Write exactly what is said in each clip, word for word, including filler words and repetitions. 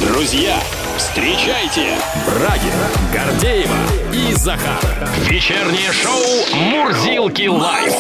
Друзья, встречайте Брагина, Гордеева и Захар. Вечернее шоу «Мурзилки лайф».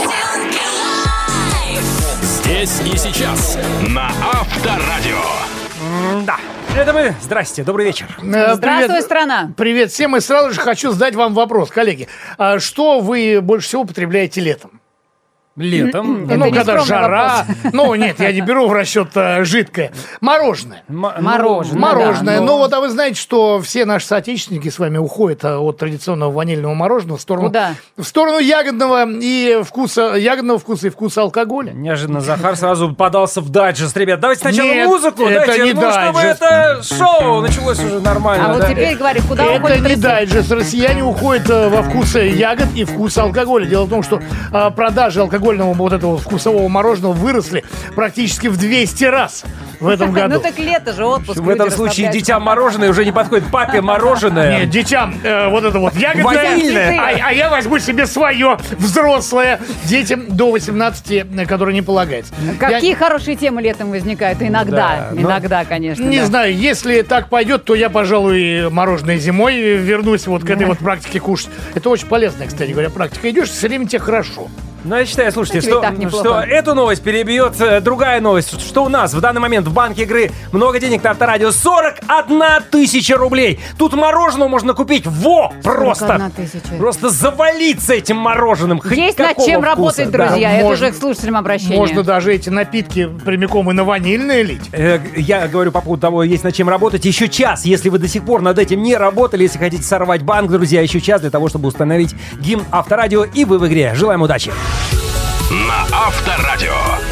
Здесь и сейчас на Авторадио. Да, это мы. Здрасте, добрый вечер. Здравствуй, Привет. страна. Привет всем. И сразу же хочу задать вам вопрос, коллеги. А что вы больше всего употребляете летом? Летом. Ну, когда жара. Ну, нет, я не беру в расчет а, жидкое. Мороженое. М- Мороженое. Мороженое. да, Ну, но- вот, а вы знаете, что все наши соотечественники с вами уходят а, от традиционного ванильного мороженого в сторону, Куда? в сторону ягодного и вкуса, ягодного вкуса и вкуса алкоголя. Неожиданно Захар сразу подался в дайджест. Ребят, давайте сначала Нет, музыку. это дайте, не ну, чтобы дайджест. это шоу началось уже нормально. А вот да? теперь говори, куда Это уходит не Россия? дайджест. Россияне уходят э, во вкусы ягод и вкус алкоголя. Дело в том, что э, продажи алкогольного вот этого вкусового мороженого выросли практически в двести раз в этом году. Ну так лето же, отпуск. В этом люди случае расслабляются. дитя мороженое уже не подходит. Папе мороженое. Нет, детям э, вот это вот ягодное, Ванильное. а, а я возьму себе свое взрослое детям до восемнадцати, э, которое не полагается. Какие Я хорошие темы летом возникают? Иногда, Да, но- иногда, конечно. не да. знаю, если так пойдет, то я, пожалуй, мороженое зимой вернусь вот к этой вот практике кушать. Это очень полезная, кстати говоря, практика. Идешь, все время тебе хорошо. Ну, я считаю, слушайте, Это что, и так неплохо. что эту новость перебьет э, другая новость. Что у нас в данный момент в банке игры много денег на Авторадио. сорок одна тысяча рублей. Тут мороженого можно купить во! Просто! сорок одна тысяча. Просто завалиться этим мороженым. Хоть Есть над какого чем вкуса, работать, да. друзья. Это Можно- уже к слушателям обращение. Можно даже эти напитки прямиком и на ванильное лить. Э, Я говорю по поводу того, есть над чем работать. Еще час, если вы до сих пор над этим не работали, если хотите сорвать банк, друзья, еще час для того, чтобы установить гимн Авторадио, и вы в игре. Желаем удачи. На Авторадио.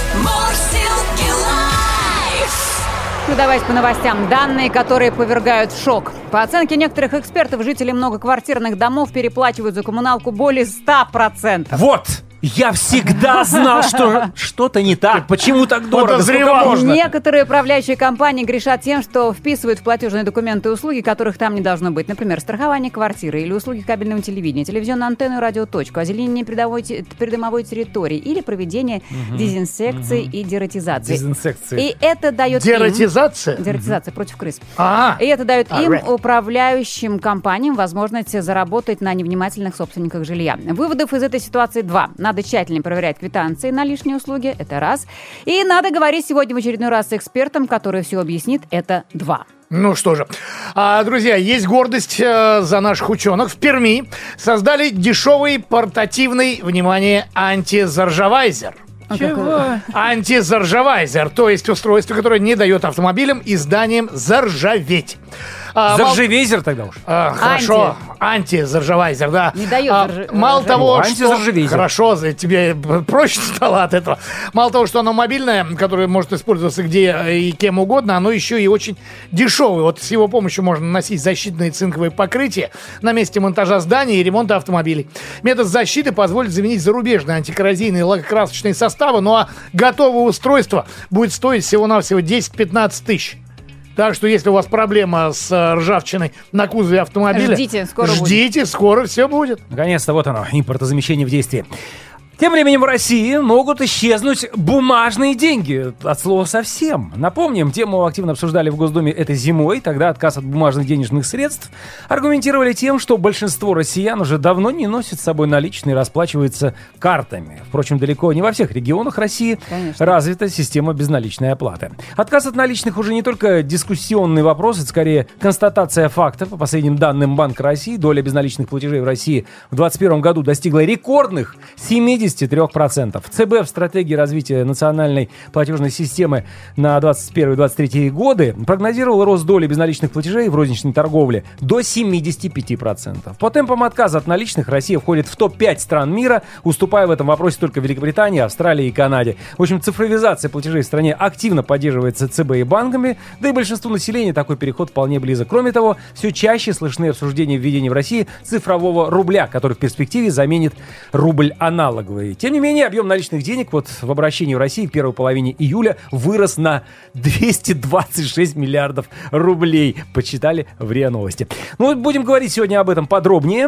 Ну, давайте по новостям. Данные, которые повергают в шок. По оценке некоторых экспертов, жители многоквартирных домов переплачивают за коммуналку более ста процентов. Вот! Я всегда знал, что что-то не так. Почему так дорого? Подозревал. Сколько можно? Некоторые управляющие компании грешат тем, что вписывают в платежные документы услуги, которых там не должно быть. Например, страхование квартиры или услуги кабельного телевидения, телевизионную антенну и радиоточку, озеленение придомовой, те- придомовой территории или проведение дезинсекции и дератизации. Дезинсекции. И это дает Дератизация? им... Дератизация против крыс. А, И это дает им, Alright. управляющим компаниям, возможность заработать на невнимательных собственниках жилья. Выводов из этой ситуации два. Надо тщательно проверять квитанции на лишние услуги, это раз. И надо говорить сегодня в очередной раз с экспертом, который все объяснит, это два. ну что же. А, друзья, есть гордость э, за наших ученых. В Перми создали дешевый портативный, внимание, антизаржавайзер. Чего? Антизаржавайзер, то есть устройство, которое не дает автомобилям и зданиям заржаветь. А, мал- Заржавейзер тогда уж. А, хорошо, антизаржавайзер, да. Не дает А, зарж- Мало заржаветь. того, Ну, что... антизаржавейзер. Хорошо, за- тебе проще стало от этого. Мало того, что оно мобильное, которое может использоваться где и кем угодно, оно еще и очень дешевое. Вот с его помощью можно наносить защитные цинковые покрытия на месте монтажа зданий и ремонта автомобилей. Метод защиты позволит заменить зарубежные антикоррозийные лакокрасочные составы, ну а готовое устройство будет стоить всего-навсего десять-пятнадцать тысяч. Так что, если у вас проблема с э, ржавчиной на кузове автомобиля, Ждите, скоро будет. ждите, скоро все будет. Наконец-то вот оно, импортозамещение в действии. Тем временем в России могут исчезнуть бумажные деньги. От слова совсем. Напомним, тему активно обсуждали в Госдуме этой зимой. Тогда отказ от бумажных денежных средств аргументировали тем, что большинство россиян уже давно не носит с собой наличные и расплачиваются картами. Впрочем, далеко не во всех регионах России Конечно. развита система безналичной оплаты. Отказ от наличных уже не только дискуссионный вопрос, это скорее констатация факта. По последним данным Банка России, доля безналичных платежей в России в двадцать первом году достигла рекордных семидесяти трёх процентов. ЦБ в стратегии развития национальной платежной системы на двадцать первый - двадцать третий годы прогнозировал рост доли безналичных платежей в розничной торговле до семидесяти пяти процентов. По темпам отказа от наличных Россия входит в топ пять стран мира, уступая в этом вопросе только Великобритании, Австралии и Канаде. В общем, цифровизация платежей в стране активно поддерживается ЦБ и банками, да и большинству населения такой переход вполне близок. Кроме того, все чаще слышны обсуждения введения в России цифрового рубля, который в перспективе заменит рубль аналоговый. Тем не менее, объем наличных денег вот в обращении в России в первой половине июля вырос на двести двадцать шесть миллиардов рублей. Почитали в РИА Новости. Ну, будем говорить сегодня об этом подробнее.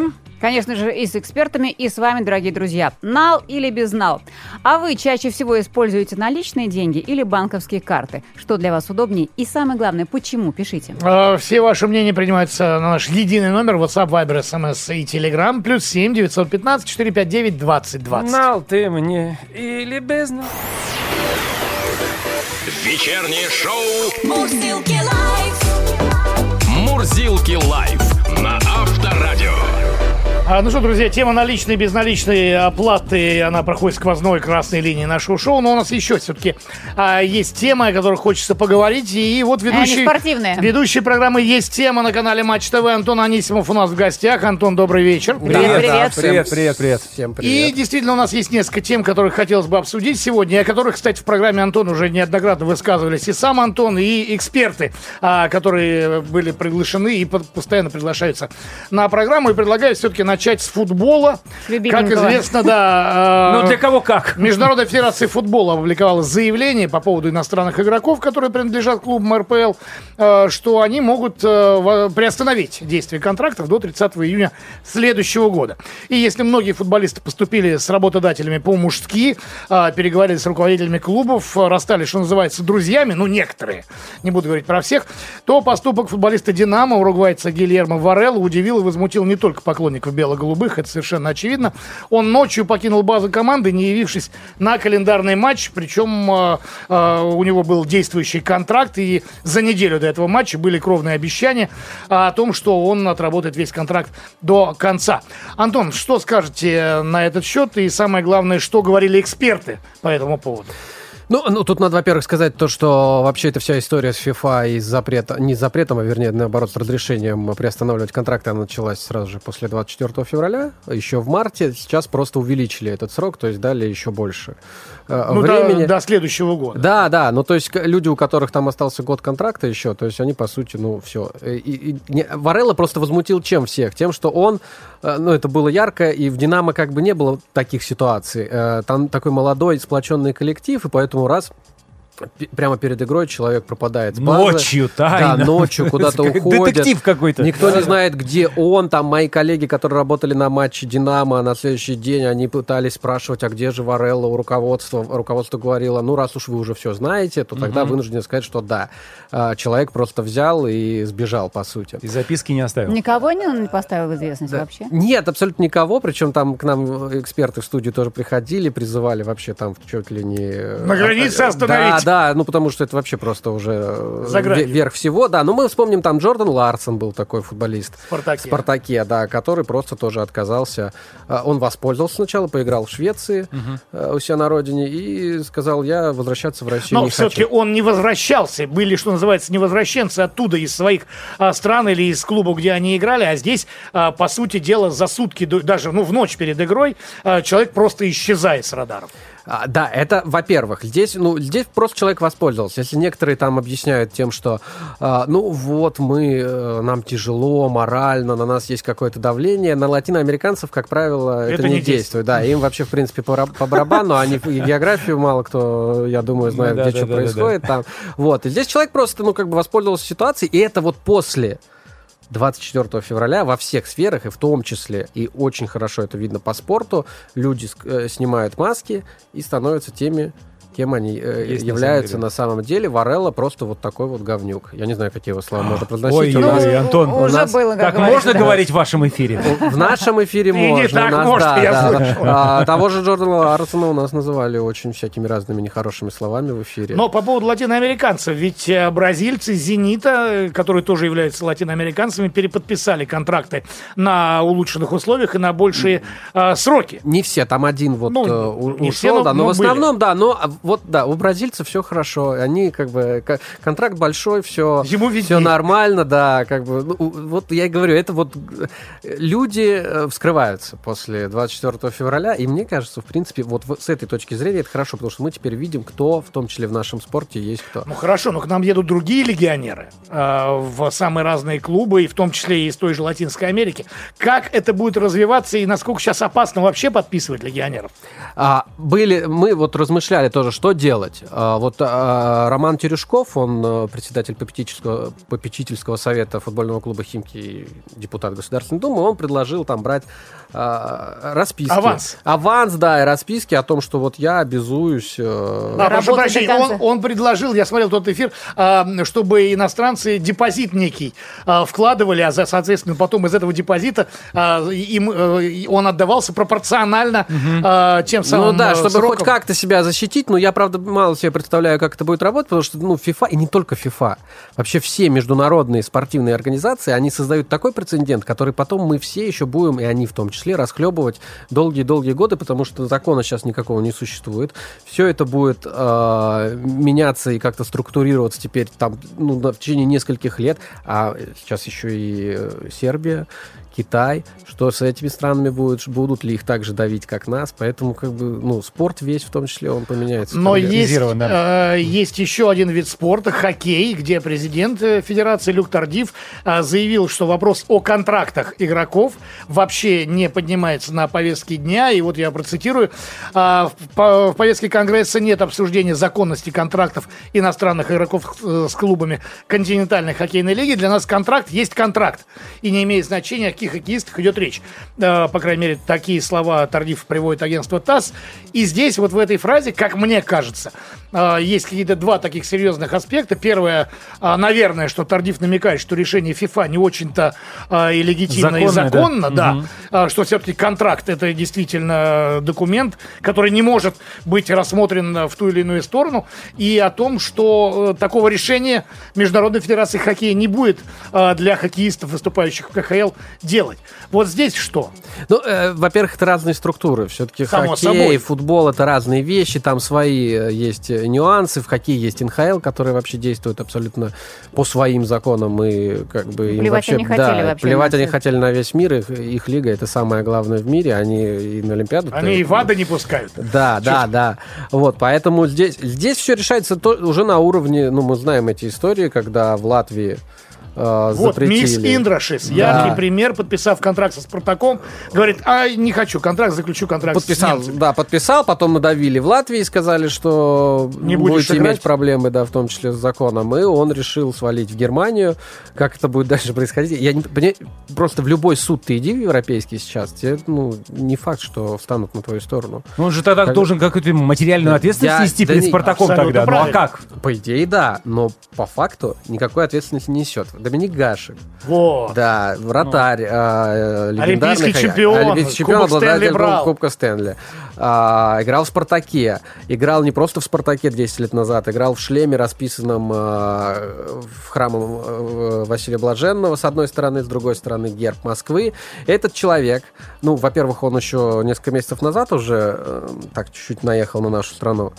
Конечно же, и с экспертами, и с вами, дорогие друзья. Нал или безнал? А вы чаще всего используете наличные деньги или банковские карты? Что для вас удобнее? И самое главное, почему? Пишите. Все ваши мнения принимаются на наш единый номер WhatsApp, Viber, эс эм эс и Telegram. Плюс семь девятьсот пятнадцать четыреста пятьдесят девять двадцать двадцать. Нал ты мне или безнал? Вечернее шоу Мурзилки лайф. «Мурзилки лайф» на Авторадио. А, ну что, друзья, тема наличной и безналичной оплаты, она проходит сквозной красной линией нашего шоу, но у нас еще все-таки а, есть тема, о которой хочется поговорить, и вот ведущий, Они спортивные. ведущий программы «Есть тема» на канале Матч ТВ Антон Анисимов у нас в гостях. Антон, добрый вечер. Привет, Да, привет. да, привет, привет, привет. Всем привет. И действительно у нас есть несколько тем, которых хотелось бы обсудить сегодня, о которых, кстати, в программе Антон уже неоднократно высказывались и сам Антон, и эксперты, а, которые были приглашены и постоянно приглашаются на программу. И предлагаю все-таки начать с футбола. Как известно, да... Ну, для кого как? Международная федерация футбола опубликовала заявление по поводу иностранных игроков, которые принадлежат клубам эр пэ эл, э, что они могут э, приостановить действие контрактов до тридцатого июня следующего года. И если многие футболисты поступили с работодателями по-мужски, э, переговорили с руководителями клубов, э, расстались, что называется, друзьями, ну, некоторые, не буду говорить про всех, то поступок футболиста «Динамо», уругвайца Гильермо Варелла, удивил и возмутил не только поклонников бело-голубых, это совершенно очевидно. Он ночью покинул базу команды, не явившись на календарный матч, причем э, э, у него был действующий контракт, и за неделю до этого матча были кровные обещания о том, что он отработает весь контракт до конца. Антон, что скажете на этот счет, и самое главное, что говорили эксперты по этому поводу? Ну, ну, тут надо, во-первых, сказать то, что вообще эта вся история с FIFA и с запретом, не с запретом, а вернее, наоборот, с разрешением приостанавливать контракты, она началась сразу же после двадцать четвёртого февраля, еще в марте. Сейчас просто увеличили этот срок, то есть дали еще больше э, ну, времени. До, до следующего года. Да, да, ну, то есть люди, у которых там остался год контракта еще, то есть они, по сути, ну, все. И, и, не, Варелла просто возмутил чем всех? Тем, что он, э, ну, это было ярко, и в «Динамо» как бы не было таких ситуаций. Э, там такой молодой, сплоченный коллектив, и поэтому раз прямо перед игрой человек пропадает с базы. Ночью, тайно. Да, ночью куда-то уходит. Детектив какой-то. Никто не знает, где он. Там мои коллеги, которые работали на матче «Динамо», на следующий день они пытались спрашивать, а где же Варелла у руководства. Руководство говорило, ну, раз уж вы уже все знаете, то тогда Угу. вынуждены сказать, что да. Человек просто взял и сбежал, по сути. И записки не оставил. Никого не он не поставил в известность Да. вообще? Нет, абсолютно никого. Причем там к нам эксперты в студию тоже приходили, призывали вообще там чуть ли не... На границе А, остановить. Да, да, ну потому что это вообще просто уже За гранью. ве- верх всего. Да, ну мы вспомним, там Джордан Ларсон был такой футболист. В «Спартаке». В «Спартаке», да, который просто тоже отказался. А, Он воспользовался сначала, поиграл в Швеции а, у себя на родине и сказал, я возвращаться в Россию Но не все-таки хочу. он не возвращался. Были, что называется, невозвращенцы оттуда, из своих а, стран или из клубов, где они играли. А здесь, а, по сути дела, за сутки, до- даже ну, в ночь перед игрой, а, человек просто исчезает с радаров. А, да, это, во-первых, здесь, ну, здесь просто человек воспользовался. Если некоторые там объясняют тем, что, а, ну, вот мы, э, нам тяжело морально, на нас есть какое-то давление, на латиноамериканцев, как правило, это, Это не не действует. Да, им вообще, в принципе, по, ра- по барабану, они и географию мало кто, я думаю, знает, Ну да, где да, что да, да, происходит там. Вот, и здесь человек просто, ну, как бы воспользовался ситуацией, и это вот после двадцать четвёртого февраля во всех сферах, и в том числе, и очень хорошо это видно по спорту, люди э, снимают маски и становятся теми, кем они э, Есть на являются самом деле. на самом деле. Варелла просто вот такой вот говнюк. Я не знаю, какие его слова можно произносить. Ой, У нас- ой, Антон, у- уже у нас- было, как Так говорится, можно да. говорить в вашем эфире? В нашем эфире И не можно. так У нас, можно, да, я да, слышал. да. А, того же Джордана Ларсона у нас называли очень всякими разными нехорошими словами в эфире. Но по поводу латиноамериканцев, ведь э, бразильцы «Зенита», э, которые тоже являются латиноамериканцами, переподписали контракты на улучшенных условиях и на большие э, сроки. Не все, там один вот Ну, э, у- не ушел, все, но- да, но, но в были. основном, да, но а, вот, да, у бразильцев все хорошо, они как бы, к- контракт большой, все, Ему все видней. нормально, да, как бы, ну, у- вот я и говорю, это вот э, люди э, вскрываются после двадцать четвёртого февраля, и мне кажется, в принципе, вот в- с этой точки зрения это хорошо, потому что мы теперь видим, кто, в том числе в нашем спорте, есть кто. Ну хорошо, но к нам едут другие легионеры э, в самые разные клубы, и в том числе и из той же Латинской Америки. Как это будет развиваться и насколько сейчас опасно вообще подписывать легионеров? А, были, мы вот размышляли тоже, что делать? А, вот а, Роман Терешков, он а, председатель попечительского, попечительского совета футбольного клуба «Химки» и депутат Государственной Думы, он предложил там брать а, расписки. Аванс. Аванс, да, и расписки о том, что вот я обязуюсь... А, А, прошу Работать прощения, до он, конца. он предложил, я смотрел тот эфир, а, чтобы иностранцы депозит некий а, вкладывали, а за- соответственно потом из этого депозита а, им, а, и он отдавался пропорционально а, тем самым Ну да, а, чтобы срокам. хоть как-то себя защитить, но я, правда, мало себе представляю, как это будет работать, потому что, ну, FIFA, и не только FIFA, вообще все международные спортивные организации, они создают такой прецедент, который потом мы все еще будем, и они в том числе, расхлебывать долгие-долгие годы, потому что закона сейчас никакого не существует. Все это будет э, меняться и как-то структурироваться теперь там, ну, в течение нескольких лет, а сейчас еще и э, Сербия, Китай, что с этими странами будет, будут ли их так же давить, как нас, поэтому как бы, ну, спорт весь в том числе, он поменяется. Но есть, Организирован, да. э, есть еще один вид спорта, хоккей, где президент э, Федерации Люк Тардив э, заявил, что вопрос о контрактах игроков вообще не поднимается на повестке дня. И вот я процитирую. э, в, по- в повестке Конгресса нет обсуждения законности контрактов иностранных игроков э, с клубами континентальной хоккейной лиги. Для нас контракт есть контракт. И не имеет значения, о каких хоккеистах идет речь. Э, по крайней мере, такие слова Тардив приводит агентство ТАСС. И здесь вот в этой фразе, как мне кажется, э, есть какие-то два таких серьезных аспекта. Первое, э, наверное, что Тардив намекает, что решение ФИФА не очень-то э, и легитимно, и Законное, законно, да. да, Э, что все-таки контракт — это действительно документ, который не может быть рассмотрен в ту или иную сторону, и о том, что э, такого решения Международной Федерации Хоккея не будет э, для хоккеистов, выступающих в ка ха эл, делать. Вот здесь что? Ну, э, во-первых, это разные структуры. Все-таки Само хоккей, собой. футбол — это разные вещи, там свои э, есть э, нюансы. В хоккее есть эн ха эл, который вообще действует абсолютно по своим законам. И как бы им Плевать вообще, они хотели да, вообще плевать на они всех. хотели на весь мир. Их, их лига — это самое главное в мире. Они и на Олимпиаду... Они и в ада не пускают. Да, да, да. Вот, поэтому здесь, здесь все решается то- уже на уровне, ну, мы знаем эти истории, когда в Латвии э, Вот, запретили. Микс Индрашис, Да. яркий пример, подписав контракт со Спартаком, говорит, а не хочу контракт, заключу контракт Подписал, с немцами. да, подписал, потом надавили в Латвии и сказали, что Не будешь будете играть? иметь проблемы, да, в том числе с законом. И он решил свалить в Германию. Как это будет дальше происходить? Я не понимаю, просто в любой суд ты иди в европейский сейчас, тебе, ну, не факт, что встанут на твою сторону. Он же тогда Как- должен какую-то материальную ответственность Я- нести да перед не- Спартаком абсолютно тогда. Ну а правильно. как? По идее, да, но по факту никакой ответственности не несет. Доминик Гашек, Вот. да, вратарь, а, легендарный Олимпийский хоккей- чемпион, олимпийский чемпион, Кубок Стэнли обладатель брал. Кубка Стэнли. А, играл в «Спартаке». Играл не просто в «Спартаке» десять лет назад, играл в шлеме, расписанном а, в храме а, Василия Блаженного, с одной стороны, с другой стороны герб Москвы. Этот человек, ну, во-первых, он еще несколько месяцев назад уже э, так чуть-чуть наехал на нашу страну.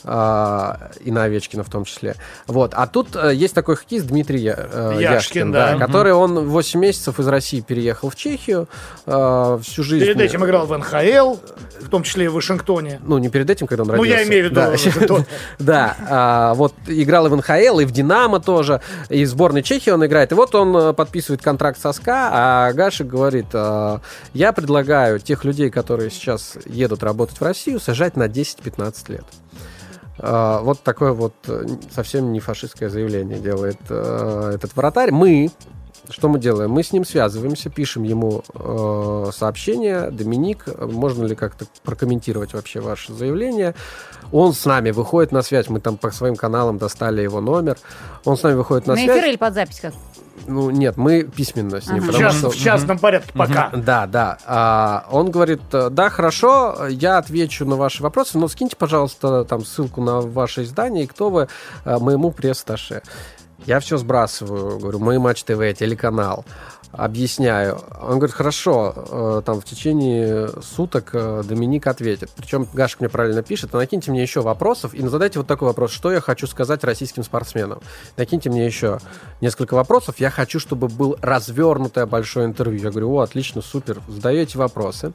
А, и на Овечкина в том числе. Вот. А тут э, есть такой хоккеист Дмитрий Я- э, Яшкин, Яшкин, да. да, который он восемь месяцев из России переехал в Чехию, э, всю жизнь... Перед этим играл в эн ха эл, в том числе и в Вашингтоне. Ну, не перед этим, когда он Ну, родился. я имею в виду Да, Вашингтон. да, а, вот играл и в эн ха эл, и в «Динамо» тоже, и в сборной Чехии он играет. И вот он э, подписывает контракт со СКА, а Гашек говорит, э, я предлагаю тех людей, которые сейчас едут работать в Россию, сажать на десять-пятнадцать лет. Uh, вот такое вот э, совсем не фашистское заявление делает э, этот вратарь. Мы, что мы делаем? Мы с ним связываемся, пишем ему э, сообщение. Доминик, можно ли как-то прокомментировать вообще ваше заявление? Он с нами выходит на связь. Мы там по своим каналам достали его номер. Он с нами выходит на, На связь. эфир или под запись как? Ну, нет, мы письменно с ним. Ага. В, потому част- что- в частном порядке пока. Да, да. А, он говорит, да, хорошо, я отвечу на ваши вопросы, но скиньте, пожалуйста, там ссылку на ваше издание и кто вы а, моему пресс-атташе. Я все сбрасываю, говорю, мы Матч ТВ, телеканал. Объясняю. Он говорит, хорошо, э, там в течение суток э, Доминик ответит. Причем Гашек мне правильно пишет, а накиньте мне еще вопросов и задайте вот такой вопрос, что я хочу сказать российским спортсменам. Накиньте мне еще несколько вопросов, я хочу, чтобы было развернутое большое интервью. Я говорю, о, отлично, супер, задаете вопросы.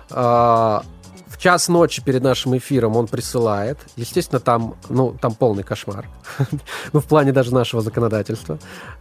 А, в час ночи перед нашим эфиром он присылает. Естественно, там, ну, там полный кошмар. Ну, в плане даже нашего законодательства.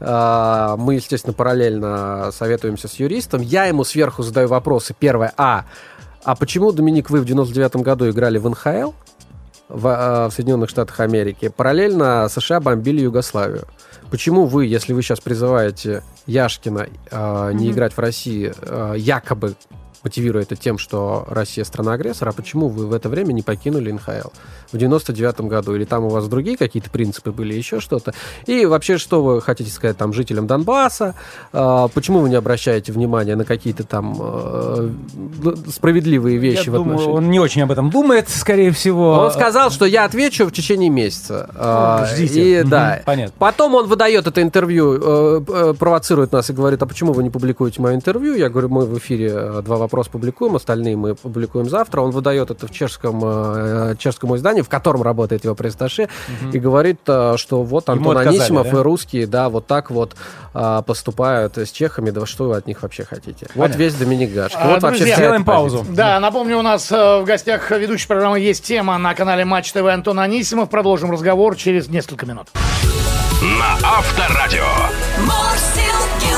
А, мы, естественно, параллельно советуемся с юристом. Я ему сверху задаю вопросы. Первое. А. А почему, Доминик, вы в девяносто девятом году играли в эн ха эл? в, э, в Соединенных Штатах Америки. Параллельно США бомбили Югославию. Почему вы, если вы сейчас призываете Яшкина э, не mm-hmm. играть в России, э, якобы мотивируя это тем, что Россия страна-агрессор, а почему вы в это время не покинули эн ха эл в девяносто девятом году? Или там у вас другие какие-то принципы были, еще что-то? И вообще, что вы хотите сказать там жителям Донбасса? Э, почему вы не обращаете внимания на какие-то там э, справедливые вещи? Я в думаю, отношении? он не очень об этом думает, скорее всего. Он сказал, что я отвечу в течение месяца. О, ждите. И, Угу, да. понятно. Потом он выдает это интервью, э, э, провоцирует нас и говорит, а почему вы не публикуете мое интервью? Я говорю, мы в эфире э, два вопроса публикуем, остальные мы публикуем завтра. Он выдает это в чешском, э, чешском издании, в котором работает его пресс-атташе, угу. и говорит, э, что вот Антон отказали, Анисимов да? и русские, да, вот так вот э, поступают с чехами, да что вы от них вообще хотите? Понятно. Вот весь Доминик Гашко. А, вот вообще друзья, вся сделаем эта паузу. позиция. Да, напомню, у нас э, в гостях ведущей программы «Есть тема» на канале Матч ТВ Антон Анисимов. Продолжим разговор через несколько минут. На Авторадио. Мурзилки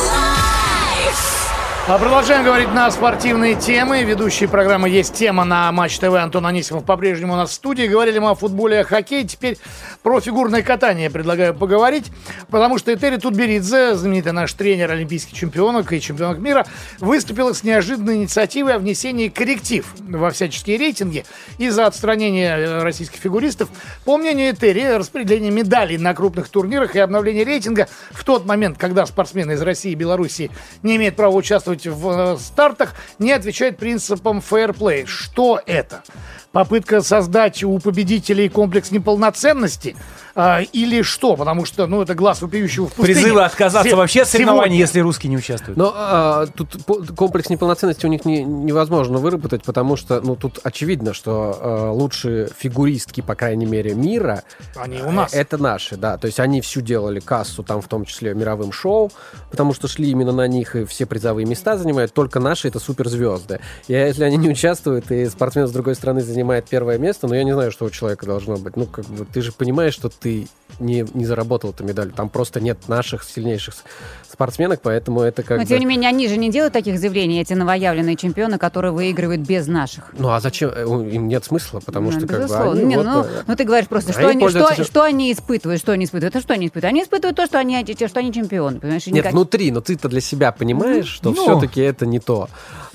лайф. А продолжаем говорить на спортивные темы. Ведущие программы «Есть тема» на Матч ТВ Антон Анисимов по-прежнему у нас в студии. Говорили мы о футболе и о хоккее. Теперь про фигурное катание предлагаю поговорить, потому что Этери Тутберидзе, знаменитый наш тренер олимпийских чемпионок и чемпионок мира, выступила с неожиданной инициативой о внесении корректив во всяческие рейтинги из-за отстранения российских фигуристов. По мнению Этери, распределение медалей на крупных турнирах и обновление рейтинга в тот момент, когда спортсмены из России и Белоруссии не имеют права участвовать в стартах, не отвечает принципам фейерплей. Что это? Попытка создать у победителей комплекс неполноценности? А, или что? Потому что, ну, это глаз вопиющего в пустыне. Призывы отказаться Се- вообще от соревнований, сегодня. если русские не участвуют. Но а, тут по- комплекс неполноценности у них не- невозможно выработать, потому что, ну, тут очевидно, что а, лучшие фигуристки, по крайней мере, мира, Они у нас. э, это наши, да. То есть они всю делали кассу, там, в том числе мировым шоу, потому что шли именно на них, и все призовые места занимают. Только наши — это суперзвезды. И если они не участвуют, и спортсмен с другой стороны занимает первое место, ну, я не знаю, что у человека должно быть. Ну, как бы, ты же понимаешь, что ты не, не заработал эту медаль. Там просто нет наших сильнейших спортсменок, поэтому это как Но, бы... тем не менее, они же не делают таких заявлений, эти новоявленные чемпионы, которые выигрывают без наших. Ну, а зачем? Э, Им нет смысла, потому Ну, что как бы безусловно. они Не, вот, ну, э, ну, ты говоришь просто, что они они, пользуются что, этим. что они испытывают, что они испытывают. Это что они испытывают? Они испытывают то, что они, что они чемпионы, понимаешь? И Нет, никак- внутри, но ты-то для себя понимаешь, что Ну. все-таки это не то.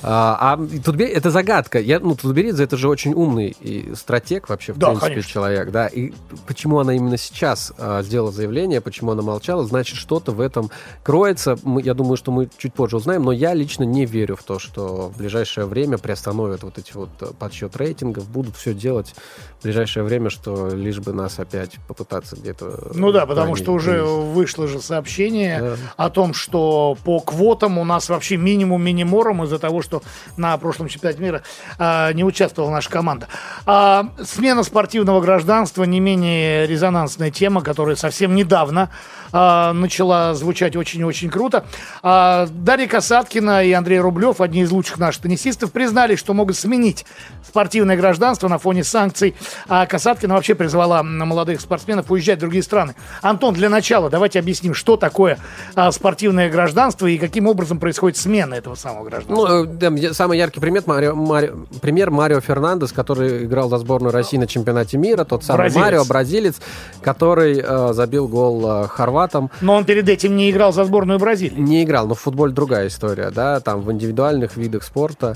А, а Тутбе- это загадка. Я, ну, Тутберидзе — это же очень умный и стратег вообще, в Да, принципе, конечно. человек. Да. И почему она именно сейчас а, сделала заявление, почему она молчала, значит, что-то в этом кроется. Мы, я думаю, что мы чуть позже узнаем, но я лично не верю в то, что в ближайшее время приостановят вот эти вот э, подсчет рейтингов, будут все делать в ближайшее время, что лишь бы нас опять попытаться где-то... Ну да, потому ранить что уже вниз. вышло же сообщение Да. о том, что по квотам у нас вообще минимум миниморум из-за того, что на прошлом чемпионате мира а, не участвовала наша команда. А, смена спортивного гражданства не менее резонансная тема, которая совсем недавно а, начала звучать очень-очень круто. А, Дарья Касаткина и Андрей Рублев, одни из лучших наших теннисистов, признали, что могут сменить спортивное гражданство на фоне санкций. А Касаткина вообще призвала молодых спортсменов уезжать в другие страны. Антон, для начала давайте объясним, что такое а, спортивное гражданство и каким образом происходит смена этого самого гражданства. Ну, э, да, я- самый яркий пример Марио, Марио- пример Марио Фернандес, который играл за сборную России на чемпионате мира, тот самый Бразилец. Марио, бразилец, который э, забил гол э, хорватам. Но он перед этим не играл за сборную Бразилии. Не играл, но в футболе другая история, да, там в индивидуальных видах спорта,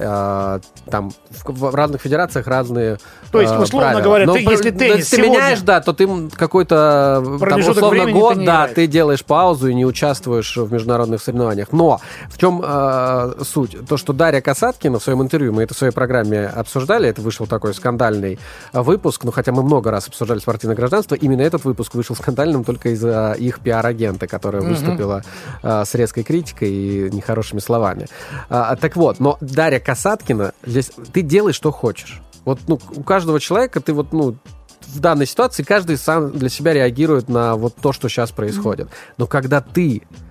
э, там в, в разных федерациях разные То есть, э, условно правила. говоря, Но ты, про- если да, теннис ты сегодня- меняешь, да, то ты м, какой-то там, Промежуток условно времени год, ты не да, играешь. ты делаешь паузу и не участвуешь в международных соревнованиях. Но в чем э, суть? То, что Дарья Касаткина в своем интервью, мы это в своей программе обсуждали, это вышел такой скандальный э, выпуск, ну хотя мы много раз обсуждали спортивное гражданство, именно этот выпуск вышел скандальным только из-за их пиар-агента, которая Мгм. выступила э, с резкой критикой и нехорошими словами. А, так вот, но Дарья Касаткина, здесь ты делай, что хочешь. Вот, ну, у каждого человека ты вот, ну, в данной ситуации каждый сам для себя реагирует на вот то, что сейчас происходит. Но когда ты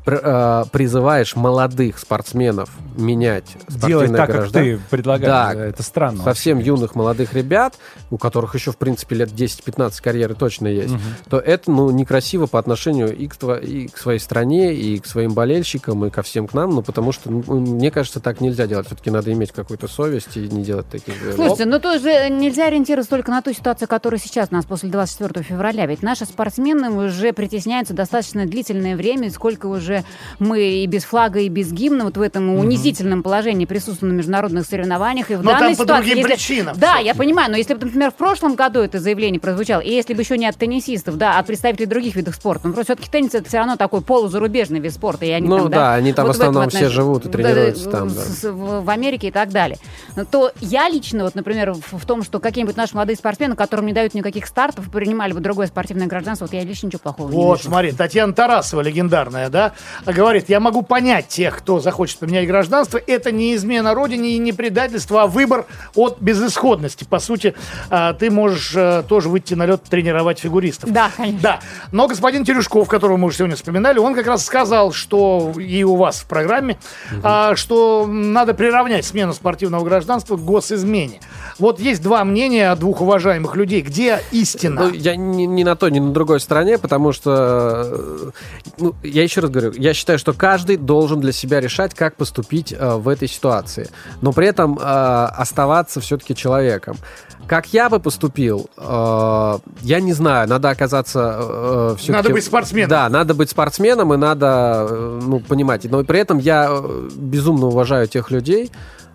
пр- э, призываешь молодых спортсменов менять спортивное Делать так, как гражданство. ты предлагаешь. Да, Это странно. совсем юных молодых ребят, у которых еще, в принципе, лет десять-пятнадцать карьеры точно есть, Мгм. то это, ну, некрасиво по отношению и к, тво- и к своей стране, и к своим болельщикам, и ко всем к нам, ну, потому что, ну, мне кажется, так нельзя делать. Все-таки надо иметь какую-то совесть и не делать таких... э, Слушайте, ну тоже нельзя ориентироваться только на ту ситуацию, которая сейчас у нас после двадцать четвёртого февраля. Ведь наши спортсмены уже притесняются достаточно длительное время, сколько уже мы и без флага, и без гимна вот в этом унизительном положении присутствуем на международных соревнованиях. И в Но данной там по ситуации, другим если- причинам Да, всё. я понимаю, но если бы, например, в прошлом году это заявление прозвучало, и если бы еще не от теннисистов, да, а от представителей других видов спорта, ну просто все-таки теннис это все равно такой полузарубежный вид спорта. И они Ну там, да, они там в вот этом основном все отношении- живут и Да, тренируются да, там, да. с- в, в Америке и так далее. То я лично, вот, например, в, в том, что какие-нибудь наши молодые спортсмены, которым не дают никаких стартов, принимали бы другое спортивное гражданство, вот я лично ничего плохого не Вот, вижу. смотри, Татьяна Тарасова, легендарная, да, говорит, я могу понять тех, кто захочет поменять гражданство. Это не измена родине и не предательство, а выбор от безысходности. По сути, а, ты можешь а, тоже выйти на лед тренировать фигуристов. Да, конечно. Да, но господин Терешков, которого мы уже сегодня вспоминали, он как раз сказал, что и у вас в программе, а, что надо приравнять смену спортивного гражданства к госизмене. Вот есть два мнения от двух уважаемых людей. Где истина? Ну, я ни, ни на той, ни на другой стороне, потому что, э, ну, я еще раз говорю, я считаю, что каждый должен для себя решать, как поступить э, в этой ситуации, но при этом э, оставаться все-таки человеком. Как я бы поступил, э, я не знаю, надо оказаться э, все-таки... Надо быть спортсменом. Да, надо быть спортсменом, и надо, э, ну, понимать. Но при этом я э, безумно уважаю тех людей,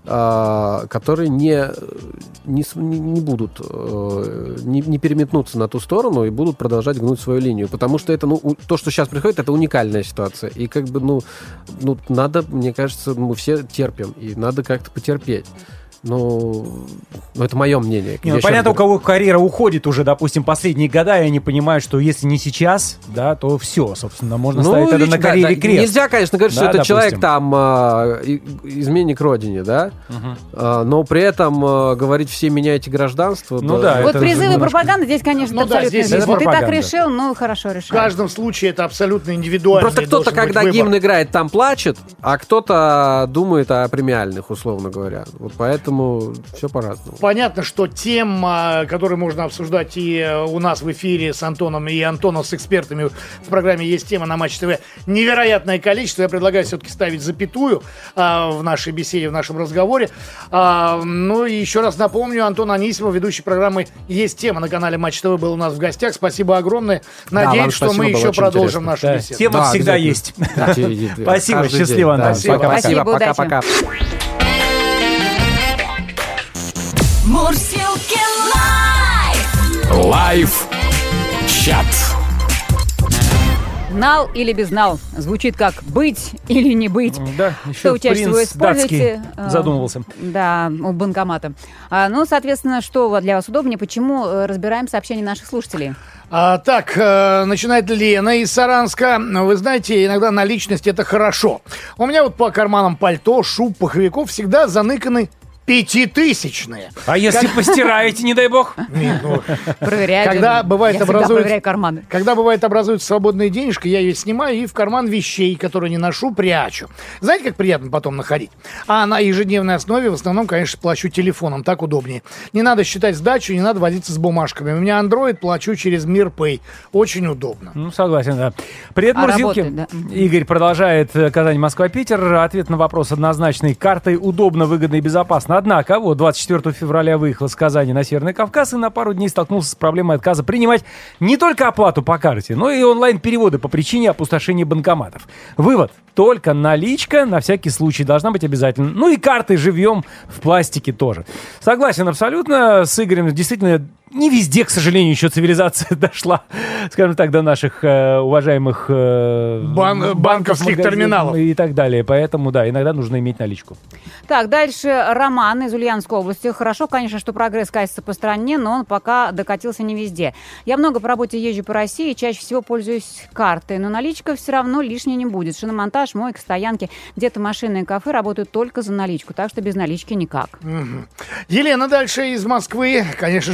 э, которые не, не, с- не- не будут, э, не, не переметнуться на ту сторону и будут продолжать гнуть свою линию. Потому что это, ну, у- то, что сейчас происходит, это уникальная ситуация. И как бы, ну, ну, надо, мне кажется, мы все терпим, и надо как-то потерпеть. Ну, ну, это мое мнение. Не, Я ну, еще понятно, у раз говорю. кого карьера уходит уже, допустим, последние года, и они понимают, что если не сейчас, да, то все, собственно, можно ставить тогда лично, на карьере да, да. крест. Нельзя, конечно, говорить, Да, что это допустим. человек там а, и- изменник родине, да, А, но при этом а, говорить все меняйте гражданство. Ну да, Вот это призывы и немножко- пропаганда здесь, конечно, Ну да, абсолютно здесь излишни. это Ты так пропаганда. решил, ну хорошо, В решай. каждом случае это абсолютно индивидуально. Просто кто-то, когда гимн играет, там плачет, а кто-то думает о премиальных, условно говоря. Вот поэтому все по-разному. Понятно, что тем, а, которые можно обсуждать и э, у нас в эфире с Антоном, и Антоном с экспертами в программе «Есть тема» на Матч ТВ, невероятное количество. Я предлагаю все-таки ставить запятую а, в нашей беседе, в нашем разговоре. А, ну и еще раз напомню, Антон Анисимов, ведущий программы «Есть тема» на канале Матч ТВ, был у нас в гостях. Спасибо огромное. вам Надеюсь, что спасибо, мы было еще очень продолжим интересно. нашу Да, беседу. тема Да, всегда обязательно. есть. Да, Спасибо, каждый счастливо, день. Антон. Спасибо, Пока. спасибо, Спасибо, удачи. пока-пока. Мурсилки лайф. Лайф чат. Знал или без знал. Звучит как быть или не быть. Да, Что еще чаще всего принц датский используете? э, задумывался. Да, у банкомата. А, ну, соответственно, что для вас удобнее? Почему э, разбираем сообщения наших слушателей? А, так, э, начинает Лена из Саранска. Вы знаете, иногда наличность — это хорошо. У меня вот по карманам пальто, шуб, пуховиков всегда заныканы пятитысячные. А если постираете, не дай бог? Нет, ну, Проверяю. Когда бывает Я всегда образуется- проверяю карманы. Когда бывает образуется свободная денежка, я ее снимаю и в карман вещей, которые не ношу, прячу. Знаете, как приятно потом находить? А на ежедневной основе в основном, конечно, плачу телефоном, так удобнее. Не надо считать сдачу, не надо возиться с бумажками. У меня Android, плачу через Мирпэй. Очень удобно. Ну, согласен, да. Привет, А Мурзилки. работает, да. Игорь продолжает. э, Казань, Москва, Питер. Ответ на вопрос однозначный. Картой удобно, выгодно и безопасно. Однако, вот двадцать четвёртого февраля выехал из Казани на Северный Кавказ и на пару дней столкнулся с проблемой отказа принимать не только оплату по карте, но и онлайн-переводы по причине опустошения банкоматов. Вывод. Только наличка на всякий случай должна быть обязательно. Ну и карты живьем в пластике тоже. Согласен абсолютно с Игорем. Действительно, не везде, к сожалению, еще цивилизация дошла, скажем так, до наших э, уважаемых э, Бан- банков, банковских магазинов терминалов. и так далее. Поэтому, да, иногда нужно иметь наличку. Так, дальше Роман из Ульяновской области. Хорошо, конечно, что прогресс катится по стране, но он пока докатился не везде. Я много по работе езжу по России, чаще всего пользуюсь картой, но наличка все равно лишней не будет. Шиномонтаж, мойка, стоянки, где-то машины и кафе работают только за наличку, так что без налички никак. Елена дальше из Москвы. Конечно же, без знал.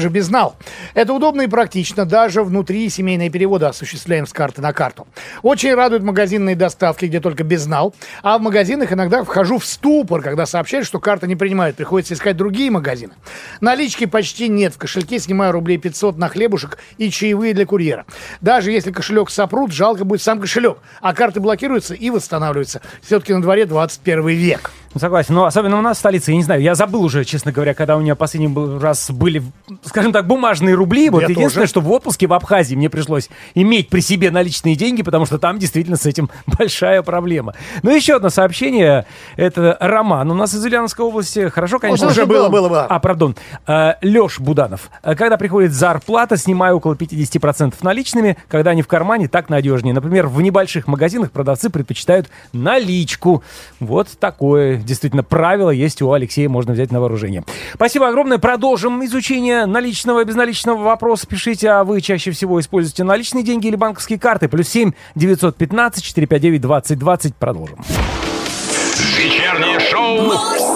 безнал. Это удобно и практично. Даже внутри семейные переводы осуществляем с карты на карту. Очень радуют магазинные доставки, где только безнал. А в магазинах иногда вхожу в ступор, когда сообщают, что карты не принимают. Приходится искать другие магазины. Налички почти нет. В кошельке снимаю рублей пятьсот на хлебушек и чаевые для курьера. Даже если кошелек сопрут, жалко будет сам кошелек. А карты блокируются и восстанавливаются. Все-таки на дворе двадцать первый век. Согласен, но особенно у нас в столице, я не знаю, я забыл уже, честно говоря, когда у меня последний был раз были, скажем так, бумажные рубли. Вот я единственное, тоже. что в отпуске в Абхазии мне пришлось иметь при себе наличные деньги, потому что там действительно с этим большая проблема. Ну, еще одно сообщение, это Роман у нас из Ульяновской области. Хорошо, конечно. Уже было, было, было. А, пардон, Леш Буданов. Когда приходит зарплата, снимаю около пятьдесят процентов наличными, когда они в кармане, так надежнее. Например, в небольших магазинах продавцы предпочитают наличку. Вот такое действительно правило есть у Алексея, можно взять на вооружение. Спасибо огромное. Продолжим изучение наличного и безналичного вопроса. Пишите, а вы чаще всего используете наличные деньги или банковские карты? Плюс семь девятьсот пятнадцать четыреста пятьдесят девять двадцать двадцать. Продолжим. Вечернее шоу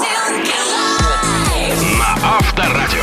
на Авторадио.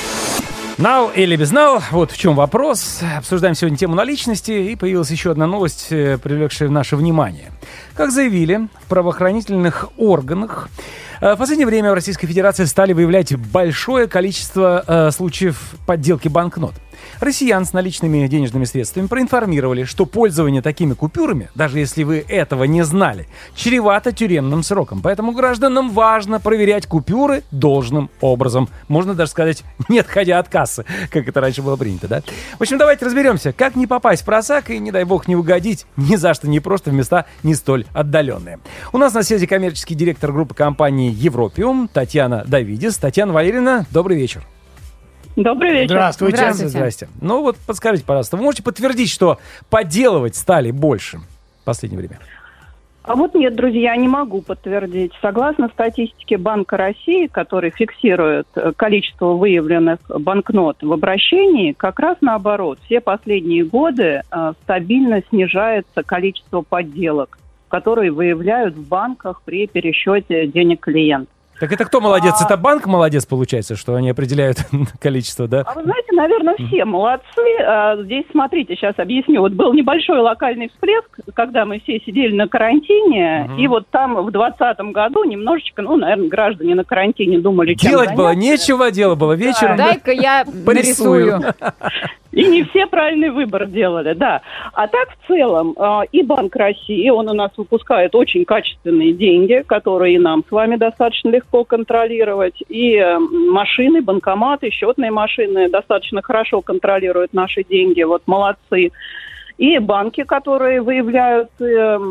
Нау или без нау, вот в чем вопрос. Обсуждаем сегодня тему наличности, и появилась еще одна новость, э, привлекшая наше внимание. Как заявили в правоохранительных органах, э, в последнее время в Российской Федерации стали выявлять большое количество э, случаев подделки банкнот. Россиян с наличными денежными средствами проинформировали, что пользование такими купюрами, даже если вы этого не знали, чревато тюремным сроком. Поэтому гражданам важно проверять купюры должным образом. Можно даже сказать, не отходя от кассы, как это раньше было принято, да? В общем, давайте разберемся, как не попасть в просак и, не дай бог, не угодить ни за что, ни просто в места не столь отдаленные. У нас на связи коммерческий директор группы компании «Европиум» Татьяна Давидис. Татьяна Валерьевна, добрый вечер. Добрый вечер. Здравствуйте. Здравствуйте. Здрасте. Ну вот подскажите, пожалуйста, вы можете подтвердить, что подделывать стали больше в последнее время? А вот нет, друзья, не могу подтвердить. Согласно статистике Банка России, который фиксирует э, количество выявленных банкнот в обращении, как раз наоборот. Все последние годы э, стабильно снижается количество подделок, которые выявляют в банках при пересчете денег клиентов. Так это кто молодец? А- Это банк молодец, получается, что они определяют количество, да? А вы знаете, наверное, все молодцы. А, здесь, смотрите, сейчас объясню. Вот был небольшой локальный всплеск, когда мы все сидели на карантине, Мгм. и вот там в двадцатом году немножечко, ну, наверное, граждане на карантине думали, чем Делать было заняться. нечего, дело было вечером. да? Дай-ка я Порисую. нарисую. И не все правильный выбор делали, да. А так, в целом, э, и Банк России, он у нас выпускает очень качественные деньги, которые и нам с вами достаточно легко контролировать. И э, машины, банкоматы, счетные машины достаточно хорошо контролируют наши деньги. Вот молодцы. И банки, которые выявляют, э,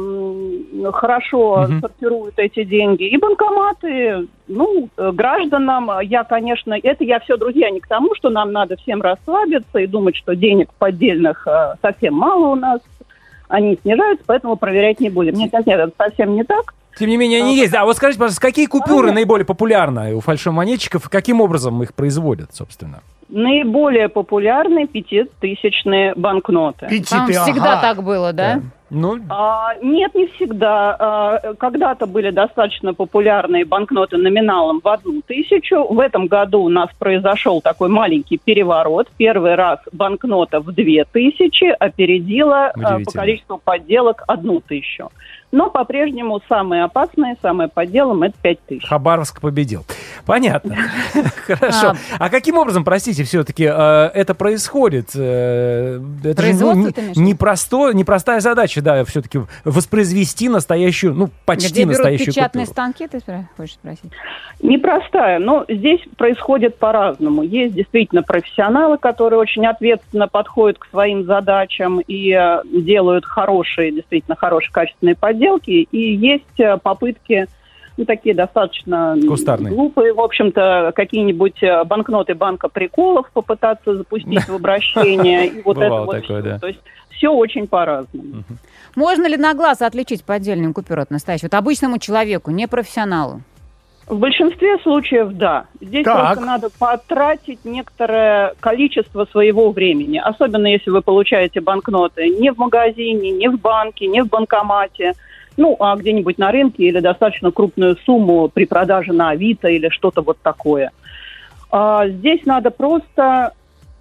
м, хорошо Мгм. сортируют эти деньги. И банкоматы, ну, э, гражданам, я, конечно, это я все, друзья, не к тому, что нам надо всем расслабиться и думать, что денег поддельных э, совсем мало у нас, они снижаются, поэтому проверять не будем. Нет, нет, нет, это совсем не так. Тем не менее, они есть. А вот скажите, пожалуйста, какие купюры наиболее популярны у фальшивомонетчиков? Каким образом их производят, собственно? Наиболее популярны пятитысячные банкноты. Пяти Там ты, всегда ага. так было, да? Ну, А, нет, не всегда. А, когда-то были достаточно популярные банкноты номиналом в одну тысячу. В этом году у нас произошел такой маленький переворот. Первый раз банкнота в две тысячи опередила а, по Удивительно. количеству подделок одну тысячу. Но по-прежнему самые опасные, самые по делам, это пять тысяч. Хабаровск победил. Понятно. Хорошо. А каким образом, простите, все-таки это происходит? Э, Это же ну, Производство, не- ты имеешь в виду? непросто- непростая задача, да, все-таки воспроизвести настоящую, ну, почти Где берут настоящую печатные купюру. станки, ты спра- хочешь спросить? Непростая, но здесь происходит по-разному. Есть действительно профессионалы, которые очень ответственно подходят к своим задачам и э, делают хорошие, действительно хорошие, качественные подделки. И есть э, попытки, ну, такие достаточно Кустарные. глупые, в общем-то, какие-нибудь э, банкноты банка приколов попытаться запустить в обращение. И вот это Бывало вот такое, всё. да. То есть все очень по-разному. Можно ли на глаз отличить поддельную купюру от настоящей? Вот обычному человеку, не профессионалу. В большинстве случаев, да. Здесь Так. просто надо потратить некоторое количество своего времени. Особенно, если вы получаете банкноты не в магазине, не в банке, не в банкомате. Ну, а где-нибудь на рынке или достаточно крупную сумму при продаже на Авито или что-то вот такое. А здесь надо просто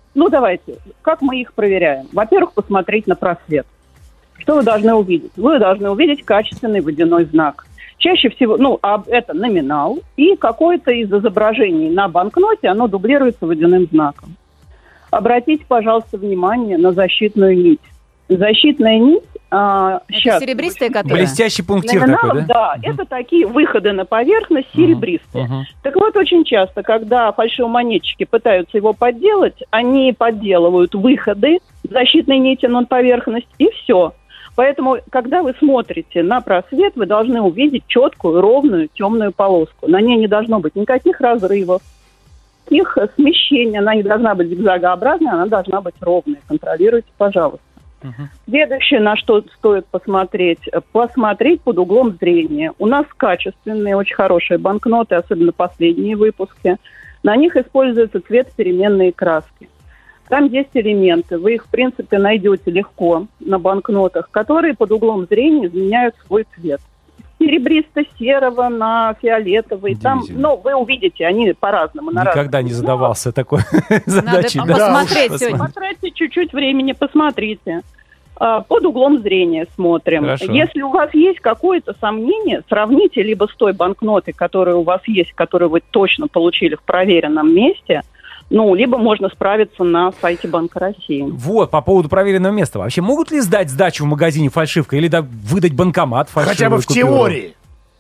Ну, давайте, как мы их проверяем? Во-первых, посмотреть на просвет. Что вы должны увидеть? Вы должны увидеть качественный водяной знак. Чаще всего, ну, а это номинал, и какое-то из изображений на банкноте, оно дублируется водяным знаком. Обратите, пожалуйста, внимание на защитную нить. Защитная нить... А, это сейчас, серебристая, которая? Блестящий пунктир номинал, такой, да? Да, Угу. это такие выходы на поверхность серебристые. Угу. Так вот, очень часто, когда фальшивомонетчики пытаются его подделать, они подделывают выходы защитной нити на поверхность, и все. Поэтому, когда вы смотрите на просвет, вы должны увидеть четкую, ровную, темную полоску. На ней не должно быть никаких разрывов, никаких смещений. Она не должна быть зигзагообразной, она должна быть ровной. Контролируйте, пожалуйста. Uh-huh. Следующее, на что стоит посмотреть, посмотреть под углом зрения. У нас качественные, очень хорошие банкноты, особенно последние выпуски. На них используются цветопеременные краски. Там есть элементы, вы их, в принципе, найдете легко на банкнотах, которые под углом зрения изменяют свой цвет. Серебристо-серого на фиолетовый. Там, ну, вы увидите, они по-разному. Никогда не задавался такой задачей. Надо посмотреть сегодня. Потратьте чуть-чуть времени, посмотрите. Под углом зрения смотрим. Хорошо. Если у вас есть какое-то сомнение, сравните либо с той банкнотой, которая у вас есть, которую вы точно получили в проверенном месте, ну, либо можно справиться на сайте Банка России. Вот, по поводу проверенного места. Вообще, могут ли сдать сдачу в магазине фальшивкой или да, выдать банкомат фальшивую Хотя бы в купюру? теории.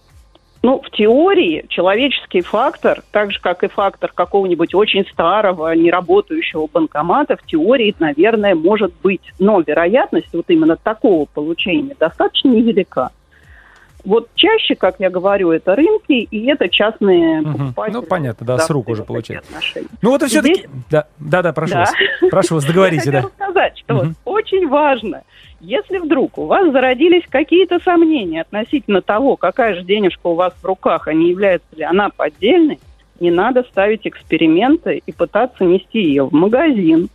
Ну, в теории человеческий фактор, так же, как и фактор какого-нибудь очень старого, неработающего банкомата, в теории, наверное, может быть. Но вероятность вот именно такого получения достаточно невелика. Вот чаще, как я говорю, это рынки и это частные Угу. покупатели. Ну, понятно, да, с рук уже получается. Отношения. Ну, вот и все-таки... Здесь... Да, да, да, прошу Да. вас. Прошу вас, договорите, Я да. хочу сказать, что Мгм. вот очень важно, если вдруг у вас зародились какие-то сомнения относительно того, какая же денежка у вас в руках, а не является ли она поддельной, не надо ставить эксперименты и пытаться нести ее в магазин.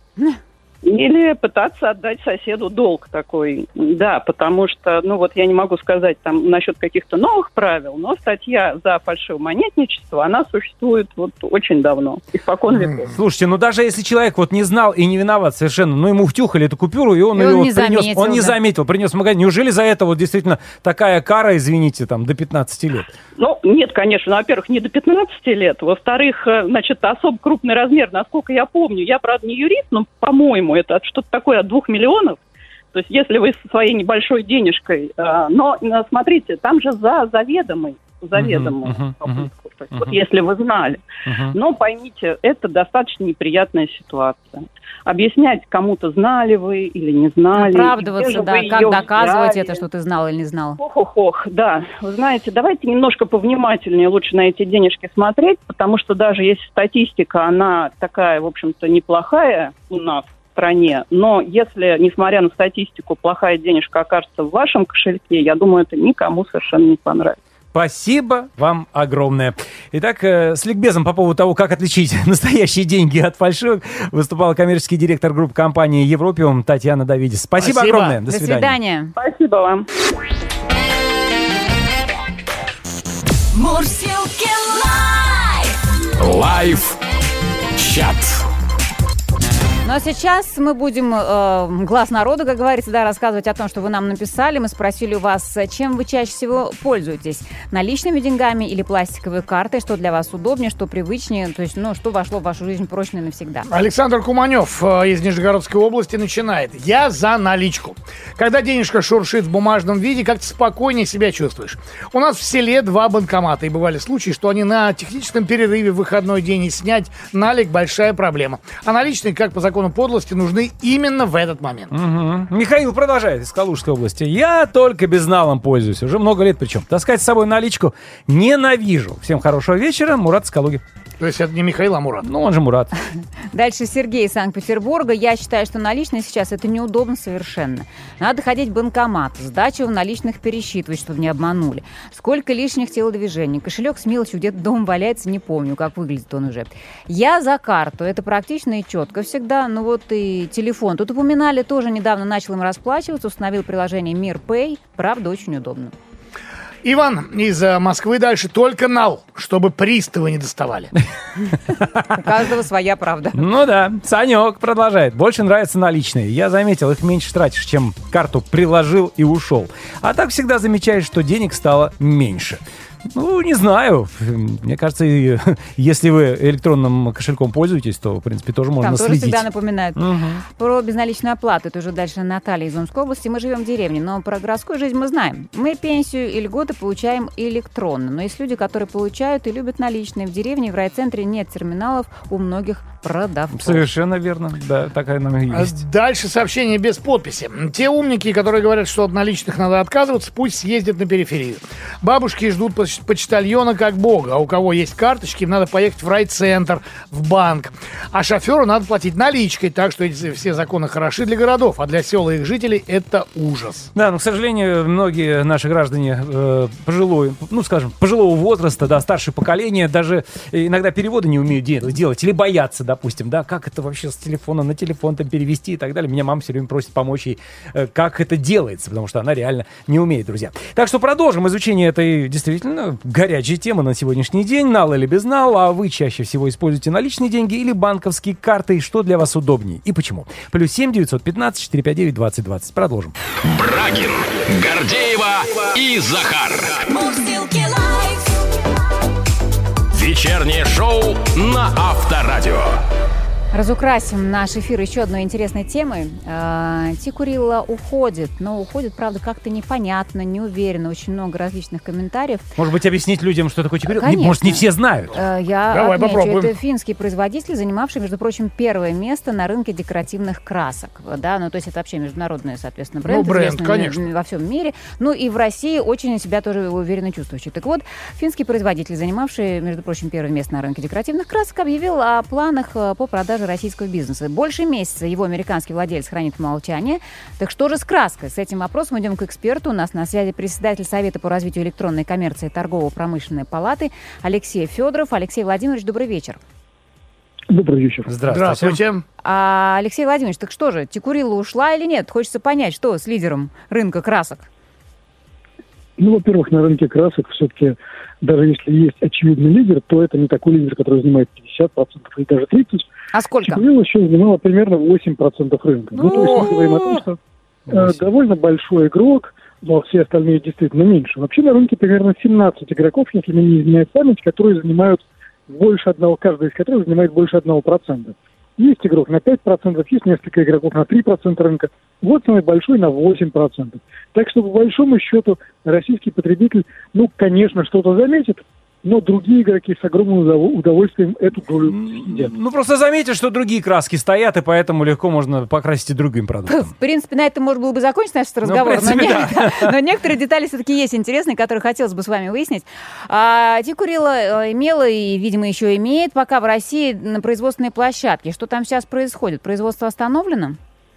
Или пытаться отдать соседу долг такой. Да, потому что, ну вот я не могу сказать там насчет каких-то новых правил, но статья за фальшивомонетничество, она существует вот очень давно, испокон веков. Слушайте, ну даже если человек вот не знал и не виноват совершенно, ну ему втюхали эту купюру, и он И ее он вот не принес, заметил, он не да. заметил, принес в магазин. Неужели за это вот действительно такая кара, извините, там, до пятнадцати лет? Ну, нет, конечно, ну, во-первых, не до пятнадцати лет, во-вторых, э, значит, особо крупный размер, насколько я помню, я, правда, не юрист, но, по-моему, это от что-то такое от двух миллионов, то есть если вы со своей небольшой денежкой, э, но, э, смотрите, там же за заведомый, заведомую Мгм, мгм, попытку, то есть мгм. вот если вы знали, Мгм. но поймите, это достаточно неприятная ситуация. Объяснять кому-то, знали вы или не знали. и где Оправдываться, же да, вы как её доказывать взяли. это, что ты знал или не знал. Ох-ох-ох, да. Вы знаете, давайте немножко повнимательнее лучше на эти денежки смотреть, потому что даже если статистика, она такая, в общем-то, неплохая у нас в стране, но если, несмотря на статистику, плохая денежка окажется в вашем кошельке, я думаю, это никому совершенно не понравится. Спасибо вам огромное. Итак, э, с ликбезом по поводу того, как отличить настоящие деньги от фальшивых, выступала коммерческий директор группы компании «Европиум» Татьяна Давидис. Спасибо, Спасибо. огромное. До До свидания. свидания. Спасибо вам. Мурсилки лайф! Лайф чат. Ну а сейчас мы будем э, глаз народа, как говорится, да, рассказывать о том, что вы нам написали. Мы спросили у вас, чем вы чаще всего пользуетесь? Наличными деньгами или пластиковой картой? Что для вас удобнее, что привычнее? То есть, ну, что вошло в вашу жизнь прочно и навсегда? Александр Куманев э, из Нижегородской области начинает. Я за наличку. Когда денежка шуршит в бумажном виде, как-то спокойнее себя чувствуешь. У нас в селе два банкомата, и бывали случаи, что они на техническом перерыве в выходной день, и снять налик большая проблема. А наличные, как по закону подлости, нужны именно в этот момент. Мгм. Михаил продолжает из Калужской области. Я только безналом пользуюсь. Уже много лет причем. Таскать с собой наличку ненавижу. Всем хорошего вечера. Мурат из Калуги. То есть это не Михаил, а Мурат. Ну, он же Мурат. Дальше Сергей из Санкт-Петербурга. Я считаю, что наличные сейчас это неудобно совершенно. Надо ходить в банкомат, сдачу в наличных пересчитывать, чтобы не обманули. Сколько лишних телодвижений. Кошелек с мелочью где-то дома валяется, не помню, как выглядит он уже. Я за карту. Это практично и четко всегда. Ну вот и телефон. Тут упоминали, тоже недавно начал им расплачиваться, установил приложение Мир Пэй. Правда, очень удобно. Иван из э, Москвы дальше. Только нал, чтобы приставы не доставали. У каждого своя правда. Ну да, Санек продолжает. Больше нравятся наличные. Я заметил, их меньше тратишь, чем карту приложил и ушел. А так всегда замечаешь, что денег стало меньше. Ну, не знаю. Мне кажется, и, если вы электронным кошельком пользуетесь, то, в принципе, тоже можно Там тоже следить. всегда напоминают. Угу. Про безналичную оплату. Это уже дальше Наталья из Омской области. Мы живем в деревне, но про городскую жизнь мы знаем. Мы пенсию и льготы получаем электронно. Но есть люди, которые получают и любят наличные. В деревне, в райцентре нет терминалов у многих продавцов. Совершенно верно. Да, такая номер есть. Дальше сообщение без подписи. Те умники, которые говорят, что от наличных надо отказываться, пусть съездят на периферию. Бабушки ждут почтальона как бога. А у кого есть карточки, им надо поехать в райцентр, в банк. А шоферу надо платить наличкой. Так что эти все законы хороши для городов, а для сел и их жителей это ужас. Да, но, к сожалению, многие наши граждане э, пожилой, ну, скажем, пожилого возраста, да, старшее поколение, даже иногда переводы не умеют де- делать или боятся, допустим, да, как это вообще с телефона на телефон там перевести и так далее. Меня мама все время просит помочь ей, э, как это делается, потому что она реально не умеет, друзья. Так что продолжим изучение этой действительно горячей темы на сегодняшний день. Нал или без нал, а вы чаще всего используете наличные деньги или банковские карты, и что для вас удобнее и почему? Плюс семь девятьсот пятнадцать четыреста пятьдесят девять двадцать двадцать. Продолжим. Брагин, Гордеева и Захар. Мурзилки лайф. Вечернее шоу на Авторадио. Разукрасим наш эфир еще одной интересной темой. Э, Тикурилла уходит, но уходит, правда, как-то непонятно, неуверенно. Очень много различных комментариев. Может быть, объяснить людям, что такое Тикурилла? Конечно. Может, не все знают. Э, Я Давай отмечу, попробуем. это финский производитель, занимавший, между прочим, первое место на рынке декоративных красок. Да, ну, то есть это вообще международный, соответственно, бренд, Ну, бренд, известный конечно. во всем мире. Ну, и в России очень себя тоже уверенно чувствующий. Так вот, финский производитель, занимавший, между прочим, первое место на рынке декоративных красок, объявил о планах э, по продаже российского бизнеса. Больше месяца его американский владелец хранит молчание. Так что же с краской? С этим вопросом идем к эксперту. У нас на связи председатель Совета по развитию электронной коммерции Торгово-промышленной палаты Алексей Федоров. Алексей Владимирович, добрый вечер. Добрый вечер. Здравствуйте. Здравствуйте. А, Алексей Владимирович, так что же, Тикурилла ушла или нет? Хочется понять, что с лидером рынка красок? Ну, во-первых, на рынке красок все-таки, даже если есть очевидный лидер, то это не такой лидер, который занимает пятьдесят процентов или даже тридцать процентов. А сколько? Тикурилла сейчас занимала примерно восемь процентов рынка. Ну, то есть мы говорим о том, что э, довольно большой игрок, но все остальные действительно меньше. Вообще на рынке примерно семнадцать игроков, если мне не изменяет память, которые занимают больше одного, каждый из которых занимает больше одного процента. Есть игрок на пять процентов, есть несколько игроков на три процента рынка. Вот самый большой на восемь процентов. Так что, по большому счету, российский потребитель, ну, конечно, что-то заметит, но другие игроки с огромным удовольствием эту долю съедят. Ну, просто заметьте, что другие краски стоят, и поэтому легко можно покрасить и другим продуктом. В принципе, на этом можно было бы закончить наш Ну, в разговор, но, принципе, не- да, но некоторые детали все-таки есть интересные, которые хотелось бы с вами выяснить. А, Тикурилла э, имела и, видимо, еще имеет пока в России на производственной площадке. Что там сейчас происходит? Производство остановлено?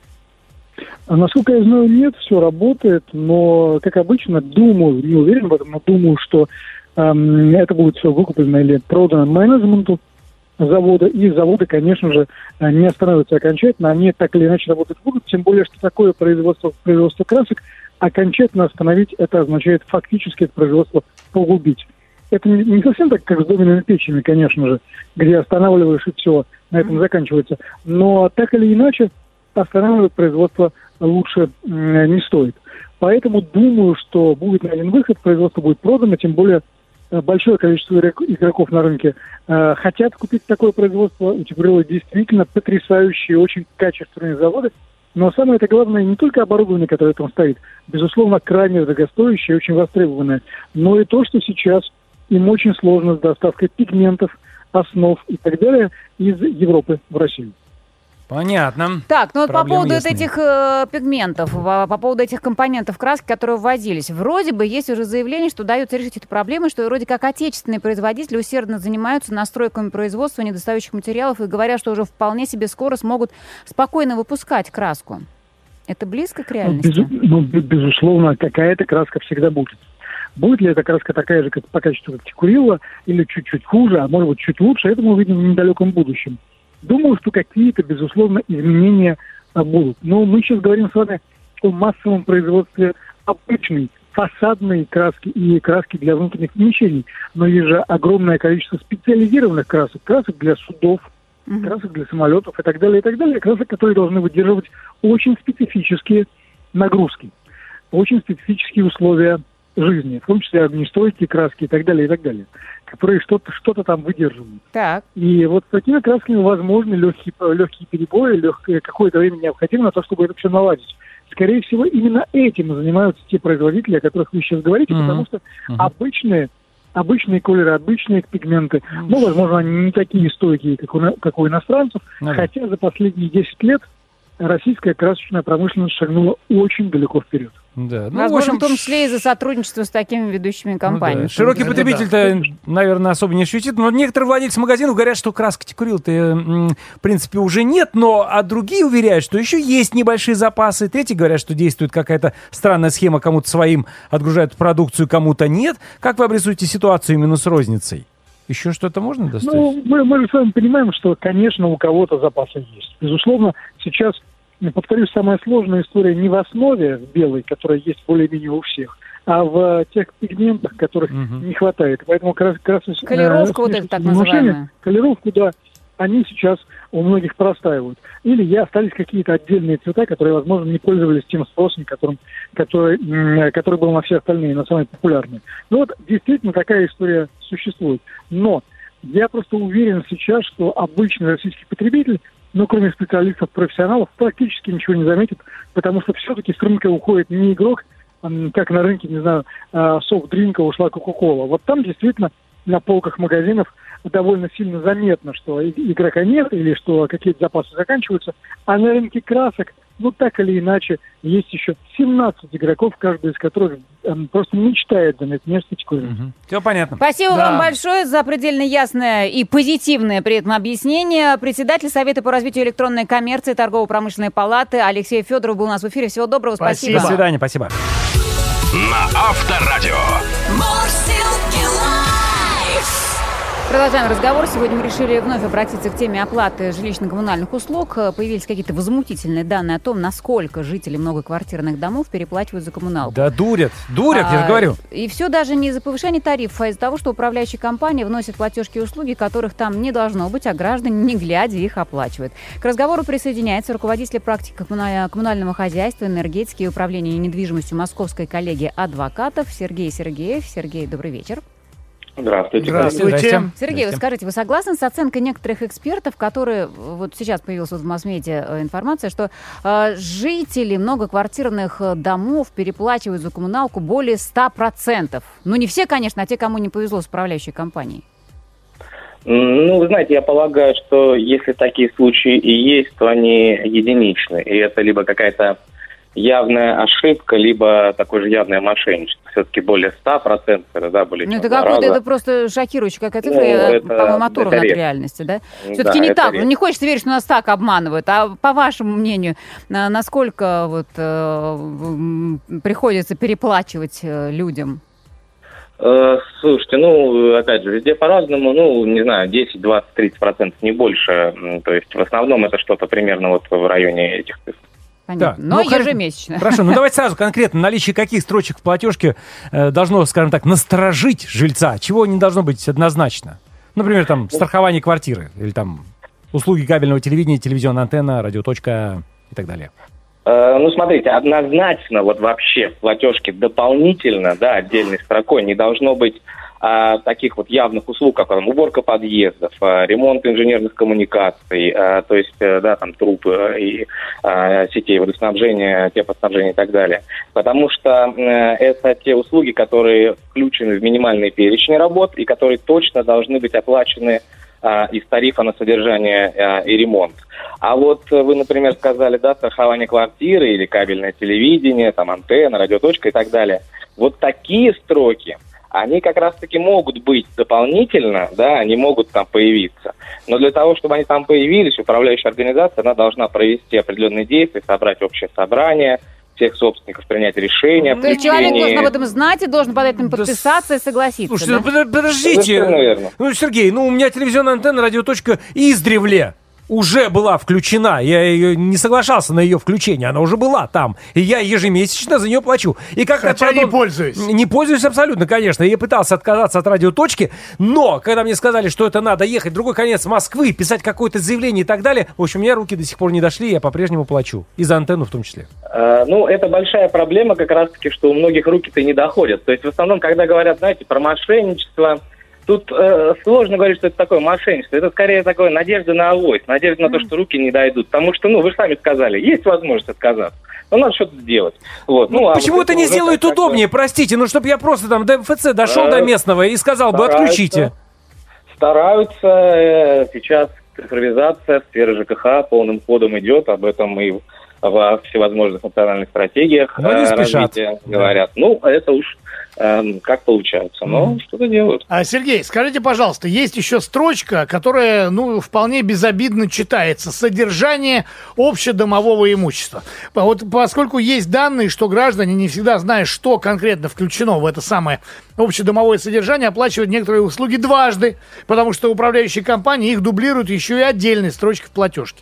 А насколько я знаю, нет, все работает, но, как обычно, думаю, не уверен в этом, но думаю, что эм, это будет все выкуплено или продано менеджменту завода, и заводы, конечно же, не остановятся окончательно, они так или иначе работать будут, тем более, что такое производство, производство красок окончательно остановить, это означает фактически это производство погубить. Это не, не совсем так, как с доменными печами, конечно же, где останавливаешь и все, на этом заканчивается, но так или иначе останавливать производство лучше э, не стоит. Поэтому думаю, что будет найден выход, производство будет продано, тем более э, большое количество игроков на рынке э, хотят купить такое производство. У Тикурилла действительно потрясающие, очень качественные заводы. Но самое это главное не только оборудование, которое там стоит, безусловно, крайне дорогостоящее и очень востребованное, но и то, что сейчас им очень сложно с доставкой пигментов, основ и так далее из Европы в Россию. Понятно. Так, ну вот по Проблемы поводу ясны. этих э, пигментов, по, по поводу этих компонентов краски, которые вводились, вроде бы есть уже заявление, что удается решить эту проблему, что вроде как отечественные производители усердно занимаются настройками производства недостающих материалов и говорят, что уже вполне себе скоро смогут спокойно выпускать краску. Это близко к реальности? Безу- ну, б- безусловно, какая-то краска всегда будет. Будет ли эта краска такая же как по качеству, как Тикурилла, или чуть-чуть хуже, а может быть чуть лучше, это мы увидим в недалеком будущем. Думаю, что какие-то, безусловно, изменения а, будут. Но мы сейчас говорим с вами о массовом производстве обычной фасадные краски и краски для внутренних помещений. Но есть же огромное количество специализированных красок. Красок для судов, mm-hmm. красок для самолетов и так далее, и так далее. Красок, которые должны выдерживать очень специфические нагрузки, очень специфические условия жизни, в том числе огнестойкие краски и так далее, и так далее, которые что-то, что-то там выдерживают. Так. И вот с такими красками возможны легкие, легкие перебои, легкое, какое-то время необходимо на то, чтобы это все наладить. Скорее всего, именно этим занимаются те производители, о которых вы сейчас говорите, mm-hmm. потому что mm-hmm. обычные, обычные колеры, обычные пигменты, mm-hmm. ну, возможно, они не такие стойкие, как у, как у иностранцев, mm-hmm. хотя за последние десять лет российская красочная промышленность шагнула очень далеко вперед. Да. Ну, Возможно, в, общем, в том числе из-за сотрудничества с такими ведущими компаниями. Ну, да. Широкий да, потребитель-то, да. наверное, особо не ощутит, но некоторые владельцы магазинов говорят, что краска Текурил-то, в принципе, уже нет, но а другие уверяют, что еще есть небольшие запасы. Третьи говорят, что действует какая-то странная схема, кому-то своим отгружают продукцию, кому-то нет. Как вы обрисуете ситуацию именно с розницей? Еще что-то можно достать? Ну, мы, мы же с вами понимаем, что, конечно, у кого-то запасы есть. Безусловно, сейчас, повторюсь, самая сложная история не в основе в белой, которая есть более-менее у всех, а в тех пигментах, которых uh-huh. не хватает. Поэтому как раз... Как раз колеровку, э, вот это так называемая. Колеровку, да, они сейчас у многих простаивают. Или я остались какие-то отдельные цвета, которые, возможно, не пользовались тем спросом, которым, который, который был на все остальные, на самые популярные. Ну вот, действительно, такая история существует. Но я просто уверен сейчас, что обычный российский потребитель, ну, кроме специалистов-профессионалов, практически ничего не заметит, потому что все-таки с рынка уходит не игрок, как на рынке, не знаю, софт-дринка ушла Кока-Кола. Вот там действительно на полках магазинов довольно сильно заметно, что игрока нет или что какие-то запасы заканчиваются, а на рынке красок, ну, так или иначе, есть еще семнадцать игроков, каждый из которых эм, просто мечтает занять место Текурил. Угу. Все понятно. Спасибо да. вам большое за предельно ясное и позитивное при этом объяснение. Председатель Совета по развитию электронной коммерции Торгово-промышленной палаты Алексей Федоров был у нас в эфире. Всего доброго, спасибо. До свидания, спасибо. На Авторадио. Продолжаем разговор. Сегодня мы решили вновь обратиться к теме оплаты жилищно-коммунальных услуг. Появились какие-то возмутительные данные о том, насколько жители многоквартирных домов переплачивают за коммуналку. Да дурят, дурят, а, я же говорю. И все даже не из-за повышения тарифов, а из-за того, что управляющие компании вносят платежки и услуги, которых там не должно быть, а граждане, не глядя, их оплачивают. К разговору присоединяется руководитель практики коммунального хозяйства, энергетики и управления недвижимостью Московской коллегии адвокатов Сергей Сергеев. Сергей, добрый вечер. Здравствуйте. Здравствуйте. Сергей, Здравствуйте. вы скажите, вы согласны с оценкой некоторых экспертов, которые, вот сейчас появилась вот в масс-медиа информация, что э, жители многоквартирных домов переплачивают за коммуналку более ста процентов? Ну, не все, конечно, а те, кому не повезло с управляющей компанией. Ну, вы знаете, я полагаю, что если такие случаи и есть, то они единичны. И это либо какая-то явная ошибка, либо такое же явное мошенничество. Все-таки более ста процентов, да, более ну, чем это два какой-то, раза. это просто шокирующая какая цифра, Ну, я, это- по-моему, оторвана это от редко. реальности, да? Все-таки Да, не это так, редко. ну, не хочется верить, что нас так обманывают, а по вашему мнению, на- насколько вот э, м, приходится переплачивать э, людям? Э, Слушайте, ну, опять же, везде по-разному, ну, не знаю, десять, двадцать, тридцать процентов, не больше. М, То есть в основном это что-то примерно вот в районе этих цифр. Понятно. Да, Но ну, хор- ежемесячно. Хорошо, ну давайте сразу конкретно, наличие каких строчек в платежке э, должно, скажем так, насторожить жильца, чего не должно быть однозначно? Например, там, страхование квартиры, или там, услуги кабельного телевидения, телевизионная антенна, радиоточка и так далее. Э, Ну, смотрите, однозначно вот вообще в платежке дополнительно, да, отдельной строкой не должно быть а, таких вот явных услуг, как там, уборка подъездов, а, ремонт инженерных коммуникаций, а, то есть, э, да, там, трубы э, и а, сетей водоснабжения, теплоснабжения и так далее. Потому что э, это те услуги, которые включены в минимальный перечень работ и которые точно должны быть оплачены а, из тарифа на содержание а, и ремонт. А вот вы, например, сказали, да, страхование квартиры или кабельное телевидение, там, антенна, радиоточка и так далее. Вот такие строки, они как раз-таки могут быть дополнительно, да, они могут там появиться. Но для того, чтобы они там появились, управляющая организация, она должна провести определенные действия, собрать общее собрание, всех собственников, принять решение. То есть человек должен об этом знать и должен под этим Да подписаться и согласиться. Слушайте, да? ну, под- подождите. Совершенно верно. Ну, Сергей, ну, у меня телевизионная антенна, радиоточка издревле. уже была включена. Я ее не соглашался на ее включение. Она уже была там. И я ежемесячно за нее плачу. И как Хотя не пользуюсь. Не пользуюсь абсолютно, конечно. Я пытался отказаться от радиоточки, но когда мне сказали, что это надо ехать в другой конец Москвы, писать какое-то заявление и так далее, в общем, у меня руки до сих пор не дошли, я по-прежнему плачу. И за антенну в том числе. Э, ну, это большая проблема как раз-таки, что у многих руки-то не доходят. То есть, в основном, когда говорят, знаете, про мошенничество, тут э, сложно говорить, что это такое мошенничество. Это скорее такое надежда на авось, надежда на то, что руки не дойдут. Потому что, ну, вы же сами сказали, есть возможность отказаться. Но надо что-то сделать. Вот. Ну, Ну, а почему вот это не уже сделают как-то- удобнее, простите? Ну, чтобы я просто там до МФЦ дошел Да. до местного и сказал бы, Стараются. отключите. Стараются. э, Сейчас цифровизация, сфера ЖКХ полным ходом идет. Об этом и во всевозможных национальных стратегиях Но не э, спешат. развития говорят. Ну, это уж эм, как получается. Но что-то делают. А, Сергей, скажите, пожалуйста, есть еще строчка, которая, ну, вполне безобидно читается. Содержание общедомового имущества. А Вот поскольку есть данные, что граждане не всегда знают, что конкретно включено в это самое общедомовое содержание, оплачивают некоторые услуги дважды, потому что управляющие компании их дублируют еще и отдельной строчкой в платежке.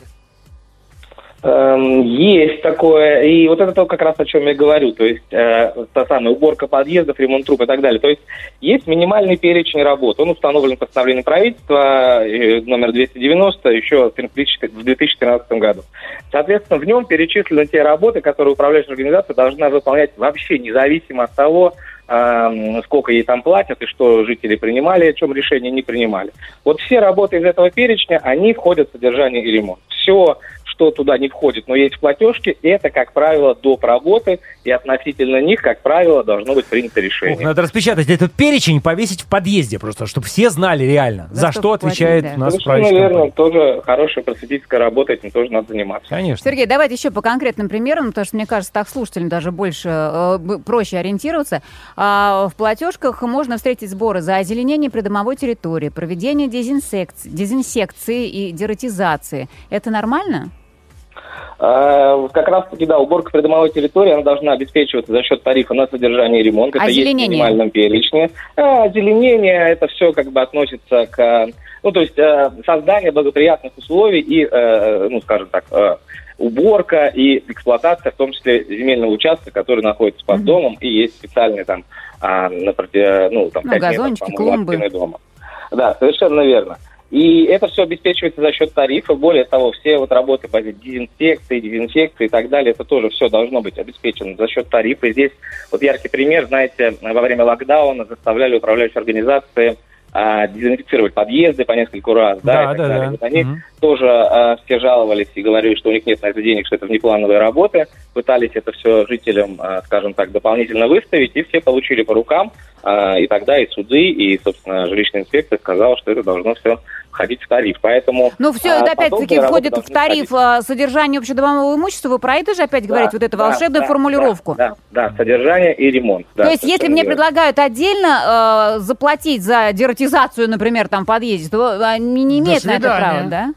Эм, Есть такое, и вот это то, как раз о чем я говорю, то есть э, та самая уборка подъездов, ремонт труб и так далее. То есть есть минимальный перечень работ, он установлен постановлением правительства э, номер двести девяносто еще в две тысячи тринадцатом году. Соответственно, в нем перечислены те работы, которые управляющая организация должна выполнять вообще независимо от того, э, сколько ей там платят и что жители принимали, о чем решение не принимали. Вот все работы из этого перечня, они входят в содержание и ремонт. Все, что туда не входит, но есть в платежке, это, как правило, доп. Работы, и относительно них, как правило, должно быть принято решение. Ух, надо распечатать этот перечень, повесить в подъезде просто, чтобы все знали реально, за, За что что отвечает платить, у нас Совершенно управляющая верно, компания. тоже хорошая просветительская работа, этим тоже надо заниматься. Конечно. Сергей, давайте еще по конкретным примерам, потому что, мне кажется, так слушателям даже больше э, б- проще ориентироваться. А, в платежках можно встретить сборы за озеленение придомовой территории, проведение дезинсекции, дезинсекции и дератизации. Это нормально? А, Как раз-таки, да, уборка придомовой территории, она должна обеспечиваться за счет тарифа на содержание и ремонт. Это есть в Озеленение? минимальном перечне. А озеленение, это все как бы относится к, ну, то есть э, создание благоприятных условий и, э, ну, скажем так, э, уборка и эксплуатация, в том числе земельного участка, который находится под домом, и есть специальные там, а, на проти- ну, там, Ну, пять метров, газончики, по-моему, от клумбы. стены дома. Да, совершенно верно. И это все обеспечивается за счет тарифа. Более того, все вот работы по дезинфекции, дезинфекции и так далее, это тоже все должно быть обеспечено за счет тарифа. И здесь вот яркий пример, знаете, во время локдауна заставляли управляющие организации а, дезинфицировать подъезды по нескольку раз. Да, Да, и так да, далее. да. Вот они Мгм. тоже а, все жаловались и говорили, что у них нет на это денег, что это внеплановые работы. Пытались это все жителям, а, скажем так, дополнительно выставить, и все получили по рукам. А, и тогда и суды, и, собственно, жилищная инспекция сказала, что это должно все входить в тариф. Поэтому, Ну, все а, это опять-таки подобные работы входит в должны тариф входить. а, содержание общедомового имущества. Вы про это же опять говорите, вот эту Да, волшебную да, формулировку? Да, да, да, содержание и ремонт. Да, То есть, если совершенно мне верно. предлагают отдельно э, заплатить за дератизацию, например, там подъезде, то они не До имеют на это свидания. права, да?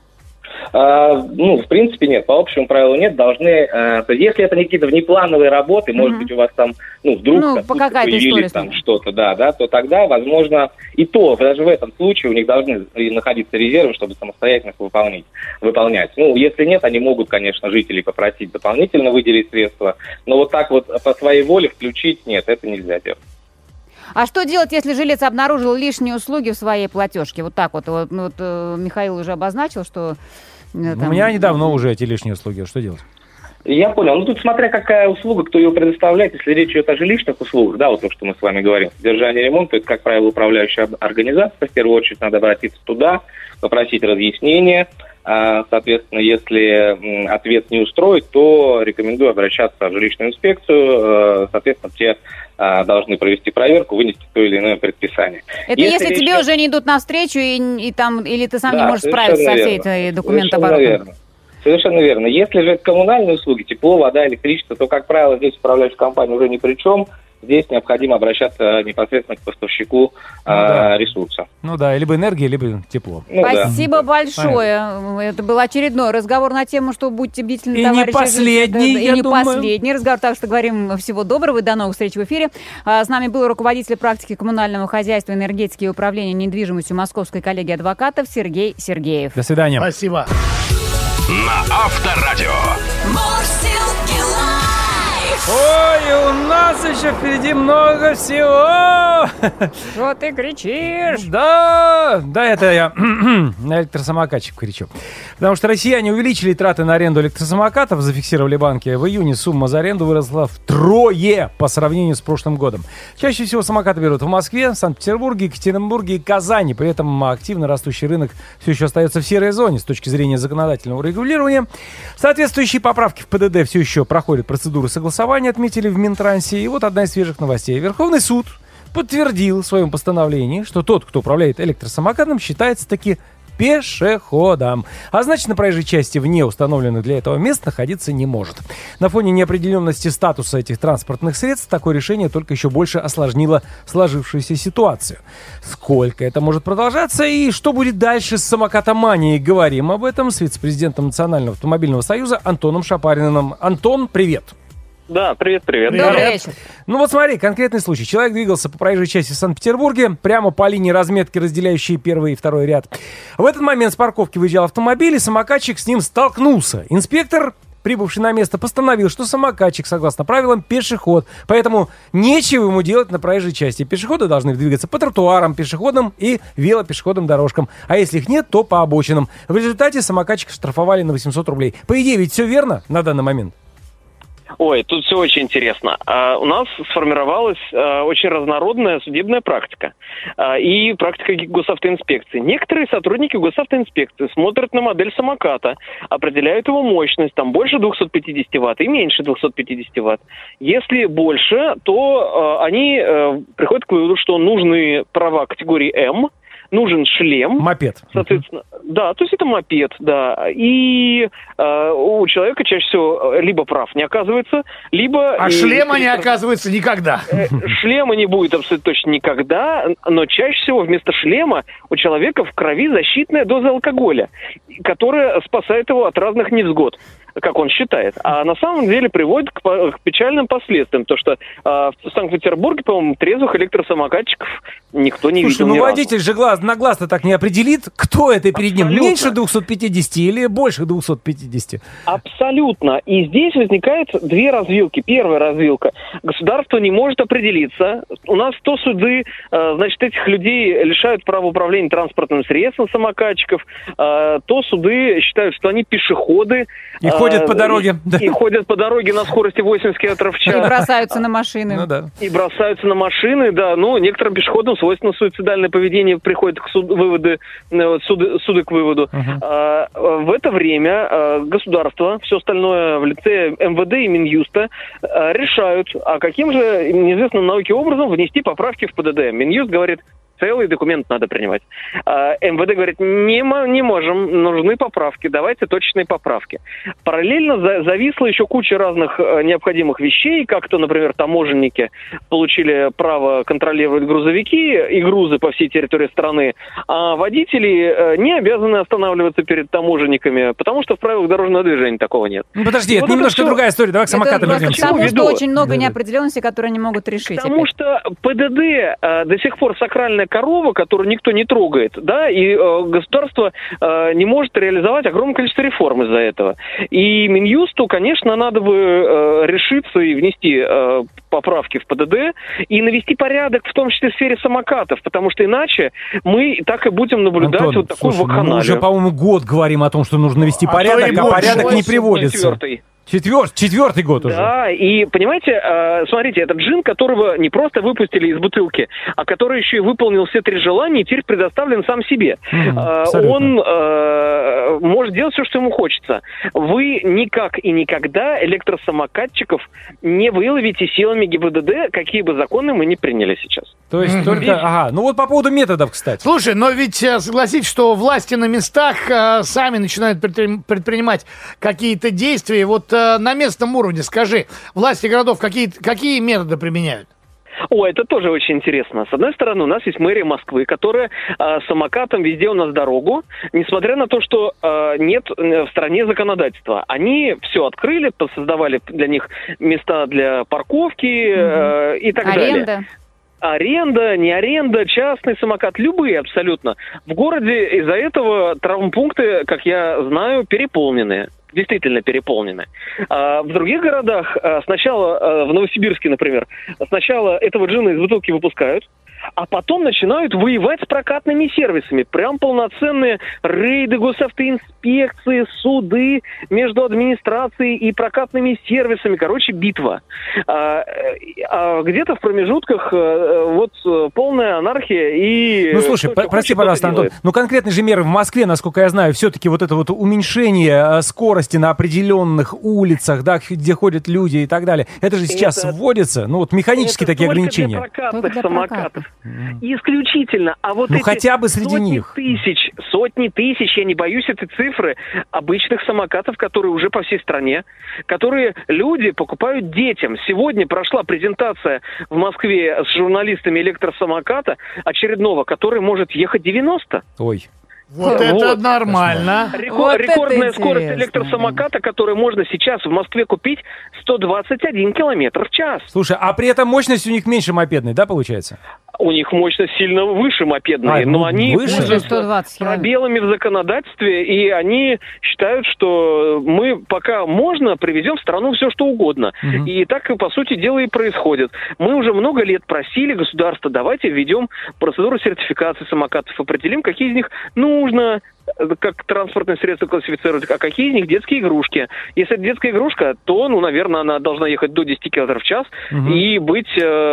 А, ну, в принципе, нет. По общему правилу нет. Должны, э, то есть, если это не какие-то внеплановые работы, может Мгм. быть, у вас там, ну, вдруг Ну, как по будто какая-то история появились там случилась. что-то, да, да, то тогда, возможно, и то, даже в этом случае у них должны и находиться резервы, чтобы самостоятельно их выполнить, выполнять. Ну, если нет, они могут, конечно, жителей попросить дополнительно выделить средства, но вот так вот по своей воле включить, нет, это нельзя делать. А что делать, если жилец обнаружил лишние услуги в своей платежке? Вот так вот. Вот, ну, вот, э, Михаил уже обозначил, что... э, У там- меня недавно уже эти лишние услуги. Что делать? Я понял. Ну, тут смотря какая услуга, кто ее предоставляет. Если речь идет о жилищных услугах, да, вот то, что мы с вами говорим, содержание, ремонт, то это, как правило, управляющая организация. В первую очередь надо обратиться туда, попросить разъяснения. А, Соответственно, если м, ответ не устроит, то рекомендую обращаться в жилищную инспекцию. Э, Соответственно, те а, должны провести проверку, вынести то или иное предписание. Это если, речь тебе идет- уже не идут навстречу, и, и там, или ты сам не Да, можешь справиться со всей совершенно этой верно. документооборотом. Совершенно верно. Совершенно верно. Если же это коммунальные услуги, тепло, вода, электричество, то, как правило, здесь управляющая компания уже ни при чем. Здесь необходимо обращаться непосредственно к поставщику да. э, ресурса. Ну да, либо энергия, либо тепло. Ну да. Спасибо большое. Это был очередной разговор на тему, что будьте бдительны, И не товарищи. последний, И я не думаю. последний разговор. Так что говорим всего доброго и до новых встреч в эфире. А, С нами был руководитель практики коммунального хозяйства, энергетики и управления недвижимостью Московской коллегии адвокатов Сергей Сергеев. До свидания. Спасибо. на Авторадио. Мурзилки лайф. Ой, у нас еще впереди много всего. Что ты кричишь? Да, да, это я на электросамокатчик кричу. Потому что россияне увеличили траты на аренду электросамокатов, зафиксировали банки. В июне сумма за аренду выросла втрое по сравнению с прошлым годом. Чаще всего самокаты берут в Москве, Санкт-Петербурге, Екатеринбурге и Казани. При этом активно растущий рынок все еще остается в серой зоне с точки зрения законодательного регулирования. Соответствующие поправки в ПДД все еще проходят процедуры согласования, отметили в Минтрансе. И вот одна из свежих новостей. Верховный суд подтвердил в своем постановлении, что тот, кто управляет электросамокатом, считается таки пешеходом. А значит, на проезжей части вне установленных для этого мест находиться не может. На фоне неопределенности статуса этих транспортных средств такое решение только еще больше осложнило сложившуюся ситуацию. Сколько это может продолжаться и что будет дальше с самокатоманией? Говорим об этом с вице-президентом Национального автомобильного союза Антоном Шапариным. Антон, привет! Да, привет-привет. Добрый вечер. Ну вот смотри, конкретный случай. Человек двигался по проезжей части в Санкт-Петербурге, прямо по линии разметки, разделяющей первый и второй ряд. В этот момент с парковки выезжал автомобиль, и самокатчик с ним столкнулся. Инспектор, прибывший на место, постановил, что самокатчик, согласно правилам, пешеход. Поэтому нечего ему делать на проезжей части. Пешеходы должны двигаться по тротуарам, пешеходным и велопешеходным дорожкам. А если их нет, то по обочинам. В результате самокатчика штрафовали на восемьсот рублей. По идее, ведь все верно на данный момент? Ой, тут все очень интересно. А, у нас сформировалась а, очень разнородная судебная практика а, и практика госавтоинспекции. Некоторые сотрудники госавтоинспекции смотрят на модель самоката, определяют его мощность, там больше двухсот пятидесяти ватт и меньше двухсот пятидесяти ватт. Если больше, то а, они а, приходят к выводу, что нужны права категории М, нужен шлем. Мопед. Соответственно, да, то есть это мопед, да. И э, у человека чаще всего либо прав не оказывается, либо... А и, шлема и, не оказывается никогда. Э, шлема не будет абсолютно точно никогда, но чаще всего вместо шлема у человека в крови защитная доза алкоголя, которая спасает его от разных невзгод, как он считает. А на самом деле приводит к, к печальным последствиям. То, что э, в Санкт-Петербурге, по-моему, трезвых электросамокатчиков никто не Слушай, видел ну ни водитель разу. же глаз, на глаз-то так не определит, кто это перед ним. Абсолютно. Меньше двухсот пятидесяти или больше двухсот пятидесяти? Абсолютно. И здесь возникает две развилки. Первая развилка. Государство не может определиться. У нас то суды, э, значит, этих людей лишают права управления транспортным средством, самокатчиков, э, то суды считают, что они пешеходы. И э, ходят по дороге. И, да. и ходят по дороге на скорости восемьдесят километров в час. И бросаются на машины. Ну да. И бросаются на машины, да. Ну, некоторым пешеходам свойственно суицидальное поведение, приходит к суд, выводы, суды, суды к выводу. Uh-huh. А, в это время а, государство, все остальное в лице эм вэ дэ и Минюста а, решают, а каким же неизвестным науке образом внести поправки в ПДД. Минюст говорит, целый документ надо принимать. А, эм вэ дэ говорит, не, не можем, нужны поправки, давайте точные поправки. Параллельно за, зависла еще куча разных а, необходимых вещей, как то, например, таможенники получили право контролировать грузовики и грузы по всей территории страны, а водители а, не обязаны останавливаться перед таможенниками, потому что в правилах дорожного движения такого нет. Ну, подожди, И это вот немножко это другая история, давай к самокатам Это вернемся. к тому, Веду. что очень много Да-да. неопределенностей, которые они могут решить. Потому опять. что ПДД э, до сих пор сакральная корова, которую никто не трогает, да, и э, государство э, не может реализовать огромное количество реформ из-за этого. И Минюсту, конечно, надо бы э, решиться и внести э, поправки в ПДД и навести порядок, в том числе в сфере самокатов, потому что иначе мы так и будем наблюдать Антон, вот такую слушай, ну мы вакханалию. уже, по-моему, год говорим о том, что нужно вести А порядок, то и а больше. порядок не приводится. Четвертый. Четвер... Четвертый год уже. Да, и понимаете, э, смотрите, это джин, которого не просто выпустили из бутылки, а который еще и выполнил все три желания и теперь предоставлен сам себе. Мгм, Э, абсолютно. он э, может делать все, что ему хочется. Вы никак и никогда электросамокатчиков не выловите силами ГИБДД, какие бы законы мы ни приняли сейчас. То есть только... Ага, ну вот по поводу методов, кстати. Слушай, но ведь э, согласитесь, что власти на местах э, сами начинают предпри- предпринимать какие-то действия. Вот э, на местном уровне, скажи, власти городов какие, какие методы применяют? О, это тоже очень интересно. С одной стороны, у нас есть мэрия Москвы, которая э, самокатом везде у нас дорогу, несмотря на то, что э, нет в стране законодательства. Они все открыли, создавали для них места для парковки э, и так Аренда. далее. аренда, не аренда, частный самокат, любые абсолютно. В городе из-за этого травмпункты, как я знаю, переполнены. Действительно переполнены. А в других городах а, сначала, а, в Новосибирске, например, сначала этого джина из бутылки выпускают, а потом начинают воевать с прокатными сервисами. Прям полноценные рейды госавтоинспекции, суды между администрацией и прокатными сервисами. Короче, битва. А, а где-то в промежутках а, вот полная анархия и... Ну, слушай, по- прости, пожалуйста, Антон, делает. ну, конкретные же меры в Москве, насколько я знаю, все-таки вот это вот уменьшение скорости на определенных улицах, да, где ходят люди и так далее, это же сейчас это, вводится, ну, вот механические такие ограничения. Это только для прокатных самокатов. Исключительно. А вот ну, эти хотя бы среди сотни них. тысяч, сотни тысяч, я не боюсь этой цифры, обычных самокатов, которые уже по всей стране, которые люди покупают детям. Сегодня прошла презентация в Москве с журналистами электросамоката очередного, который может ехать девяносто. Ой. Вот, вот это нормально. Рекор- вот рекордная это скорость электросамоката, которую можно сейчас в Москве купить, сто двадцать один километр в час. Слушай, а при этом мощность у них меньше мопедной, да, получается? У них мощность сильно выше мопедной, а, но ну, они выше? пользуются пробелами в законодательстве, и они считают, что мы пока можно привезем в страну все, что угодно. Угу. И так, по сути дела, и происходит. Мы уже много лет просили государства, давайте введем процедуру сертификации самокатов, определим, какие из них нужно как транспортное средство классифицировать, а какие из них детские игрушки. Если это детская игрушка, то, ну, наверное, она должна ехать до десяти километров в час угу. и быть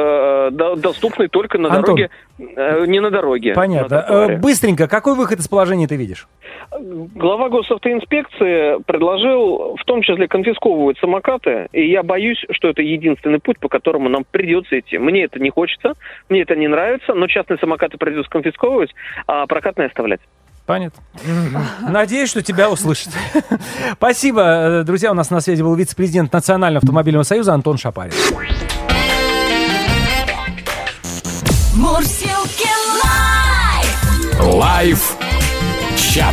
э, доступной только на Антон, дороге, э, не на дороге. Понятно. На Быстренько, какой выход из положения ты видишь? Глава госавтоинспекции предложил в том числе конфисковывать самокаты, и я боюсь, что это единственный путь, по которому нам придется идти. Мне это не хочется, мне это не нравится, но частные самокаты придется конфисковывать, а прокатные оставлять. Понятно. Надеюсь, что тебя услышат. Спасибо. Друзья, у нас на связи был вице-президент Национального автомобильного союза Антон Шапарин. Мурсилки лайф! Лайф-чат.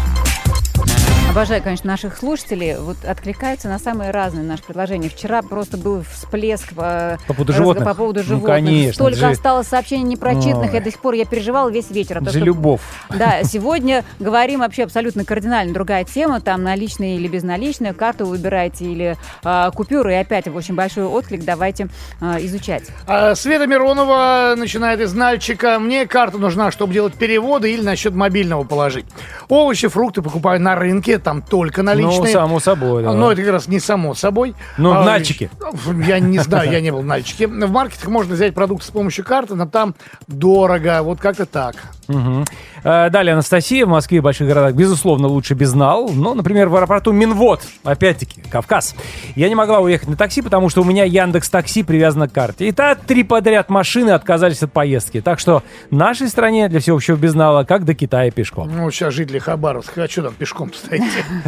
Обожаю, конечно, наших слушателей. Вот откликаются на самые разные наши предложения. Вчера просто был всплеск э, по поводу животных. По поводу животных. Ну, конечно, Столько же... осталось сообщений непрочитанных. Ой. Я до сих пор я переживала весь вечер. А то, же что... любовь. Да, сегодня говорим вообще абсолютно кардинально другая тема. Там наличные или безналичные. Карту выбираете или э, купюры. И опять, в общем, большой отклик. Давайте э, изучать. А, Света Миронова начинает из Нальчика. Мне карта нужна, чтобы делать переводы или на счет мобильного положить. Овощи, фрукты покупаю на рынке. Там только наличные. Ну, само собой, да. Но это как раз не само собой. Ну, а, в Нальчике. Я не знаю, я не был в Нальчике. В маркетах можно взять продукты с помощью карты, но там дорого. Вот как-то так. Угу. Далее Анастасия. В Москве и больших городах, безусловно, лучше безнал. Но, например, в аэропорту Минвод, опять-таки, Кавказ. Я не могла уехать на такси, потому что у меня Яндекс.Такси привязано к карте. И та три подряд машины отказались от поездки. Так что в нашей стране для всеобщего безнала как до Китая пешком. Ну, сейчас жители Хабаровска, а что там пешком стоите?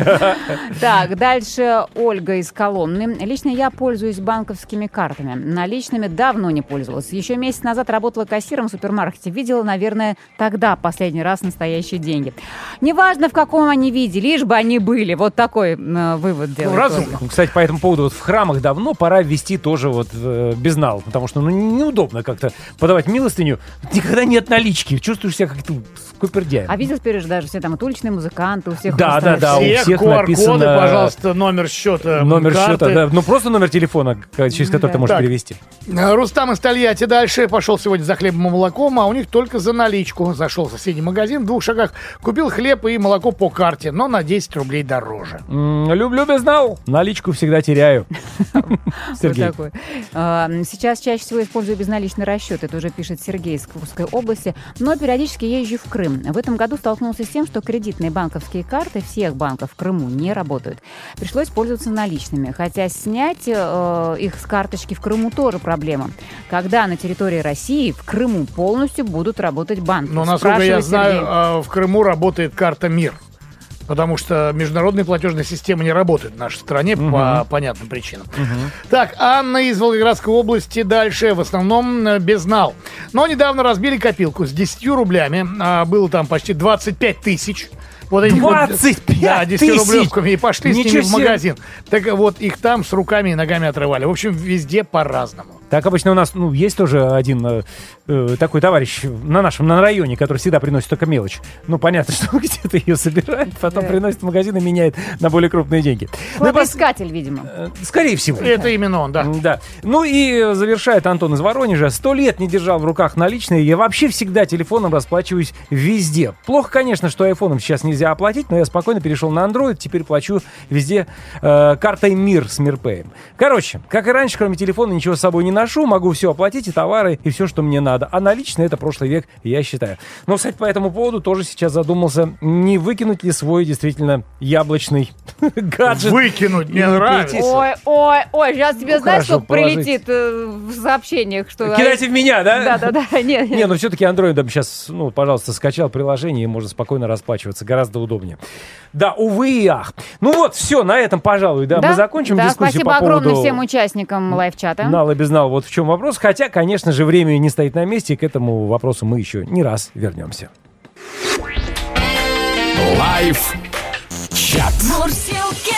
Так, дальше Ольга из Коломны. Лично я пользуюсь банковскими картами. Наличными давно не пользовалась. Еще месяц назад работала кассиром в супермаркете. Видела, наверное, тогда последний раз настоящие деньги. Неважно, в каком они виде, лишь бы они были. Вот такой э, вывод делает. Ну, разумно. Кстати, по этому поводу вот в храмах давно пора ввести тоже вот э, безнал. Потому что ну, неудобно как-то подавать милостыню. Никогда нет налички. Чувствуешь себя как-то скупердяем. А видел теперь же даже все там вот уличные музыканты, у всех... Да, да, да, у всех написано... пожалуйста, номер счета. Номер карты. счета, да. Ну, просто номер телефона, через который да. ты можешь так. перевести. Рустам из Тольятти дальше. Пошел сегодня за хлебом и молоком, а у них только за наличку. Зашел в соседний магазин, в двух шагах купил хлеб и молоко по карте, но на десять рублей дороже. М-м, люблю безнал. Наличку всегда теряю. Сергей. Сейчас чаще всего использую безналичный расчет. Это уже пишет Сергей из Курской области. Но периодически езжу в Крым. В этом году столкнулся с тем, что кредитные банковские карты всех банков в Крыму не работают. Пришлось пользоваться наличными. Хотя снять э, их с карточки в Крыму тоже проблема. Когда на территории России в Крыму полностью будут работать банки? Но, насколько я знаю, в Крыму работает карта МИР. Потому что международные платежные системы не работают в нашей стране uh-huh. по понятным причинам. Uh-huh. Так, Анна из Волгоградской области дальше. В основном безнал. Но недавно разбили копилку с десятью рублями. А, было там почти двадцать пять тысяч. Вот этих двадцать пять вот, да, десятирублевками. И пошли Ничего с ними в себе. магазин. Так вот, их там с руками и ногами отрывали. В общем, везде по-разному. Так обычно у нас, ну, есть тоже один э, э, такой товарищ на нашем на районе, который всегда приносит только мелочь. Ну, понятно, что он где-то ее собирает, потом Да. приносит в магазин и меняет на более крупные деньги. Ну и пос- Кладоискатель, видимо. э, Скорее всего. Это именно он, да. Да. Ну и завершает Антон из Воронежа. Сто лет не держал в руках наличные. Я вообще всегда телефоном расплачиваюсь везде. Плохо, конечно, что айфоном сейчас нельзя оплатить, но я спокойно перешел на Android. Теперь плачу везде э, картой МИР с МИРПэем. Короче, как и раньше, кроме телефона ничего с собой не ношу. Могу все оплатить, и товары, и все, что мне надо. А наличные — это прошлый век, я считаю. Но, кстати, по этому поводу тоже сейчас задумался, не выкинуть ли свой действительно яблочный гаджет. Выкинуть мне И нравится. перейти с- Ой, ой, ой, сейчас тебе Ну, знаешь, хорошо, что прилетит э, в сообщениях, что... Кидайте в меня, да? Да-да-да, нет, Не, ну все-таки Android сейчас, ну, пожалуйста, скачал приложение, и можно спокойно расплачиваться, гораздо удобнее. Да, увы и ах. Ну вот, все, на этом, пожалуй, да, мы закончим да, дискуссию спасибо по поводу... огромное всем участникам лайв-чата. Нал и без нал, вот в чем вопрос. Хотя, конечно же, время не стоит на месте, и к этому вопросу мы еще не раз вернемся. Лайф чат. Мурсилки.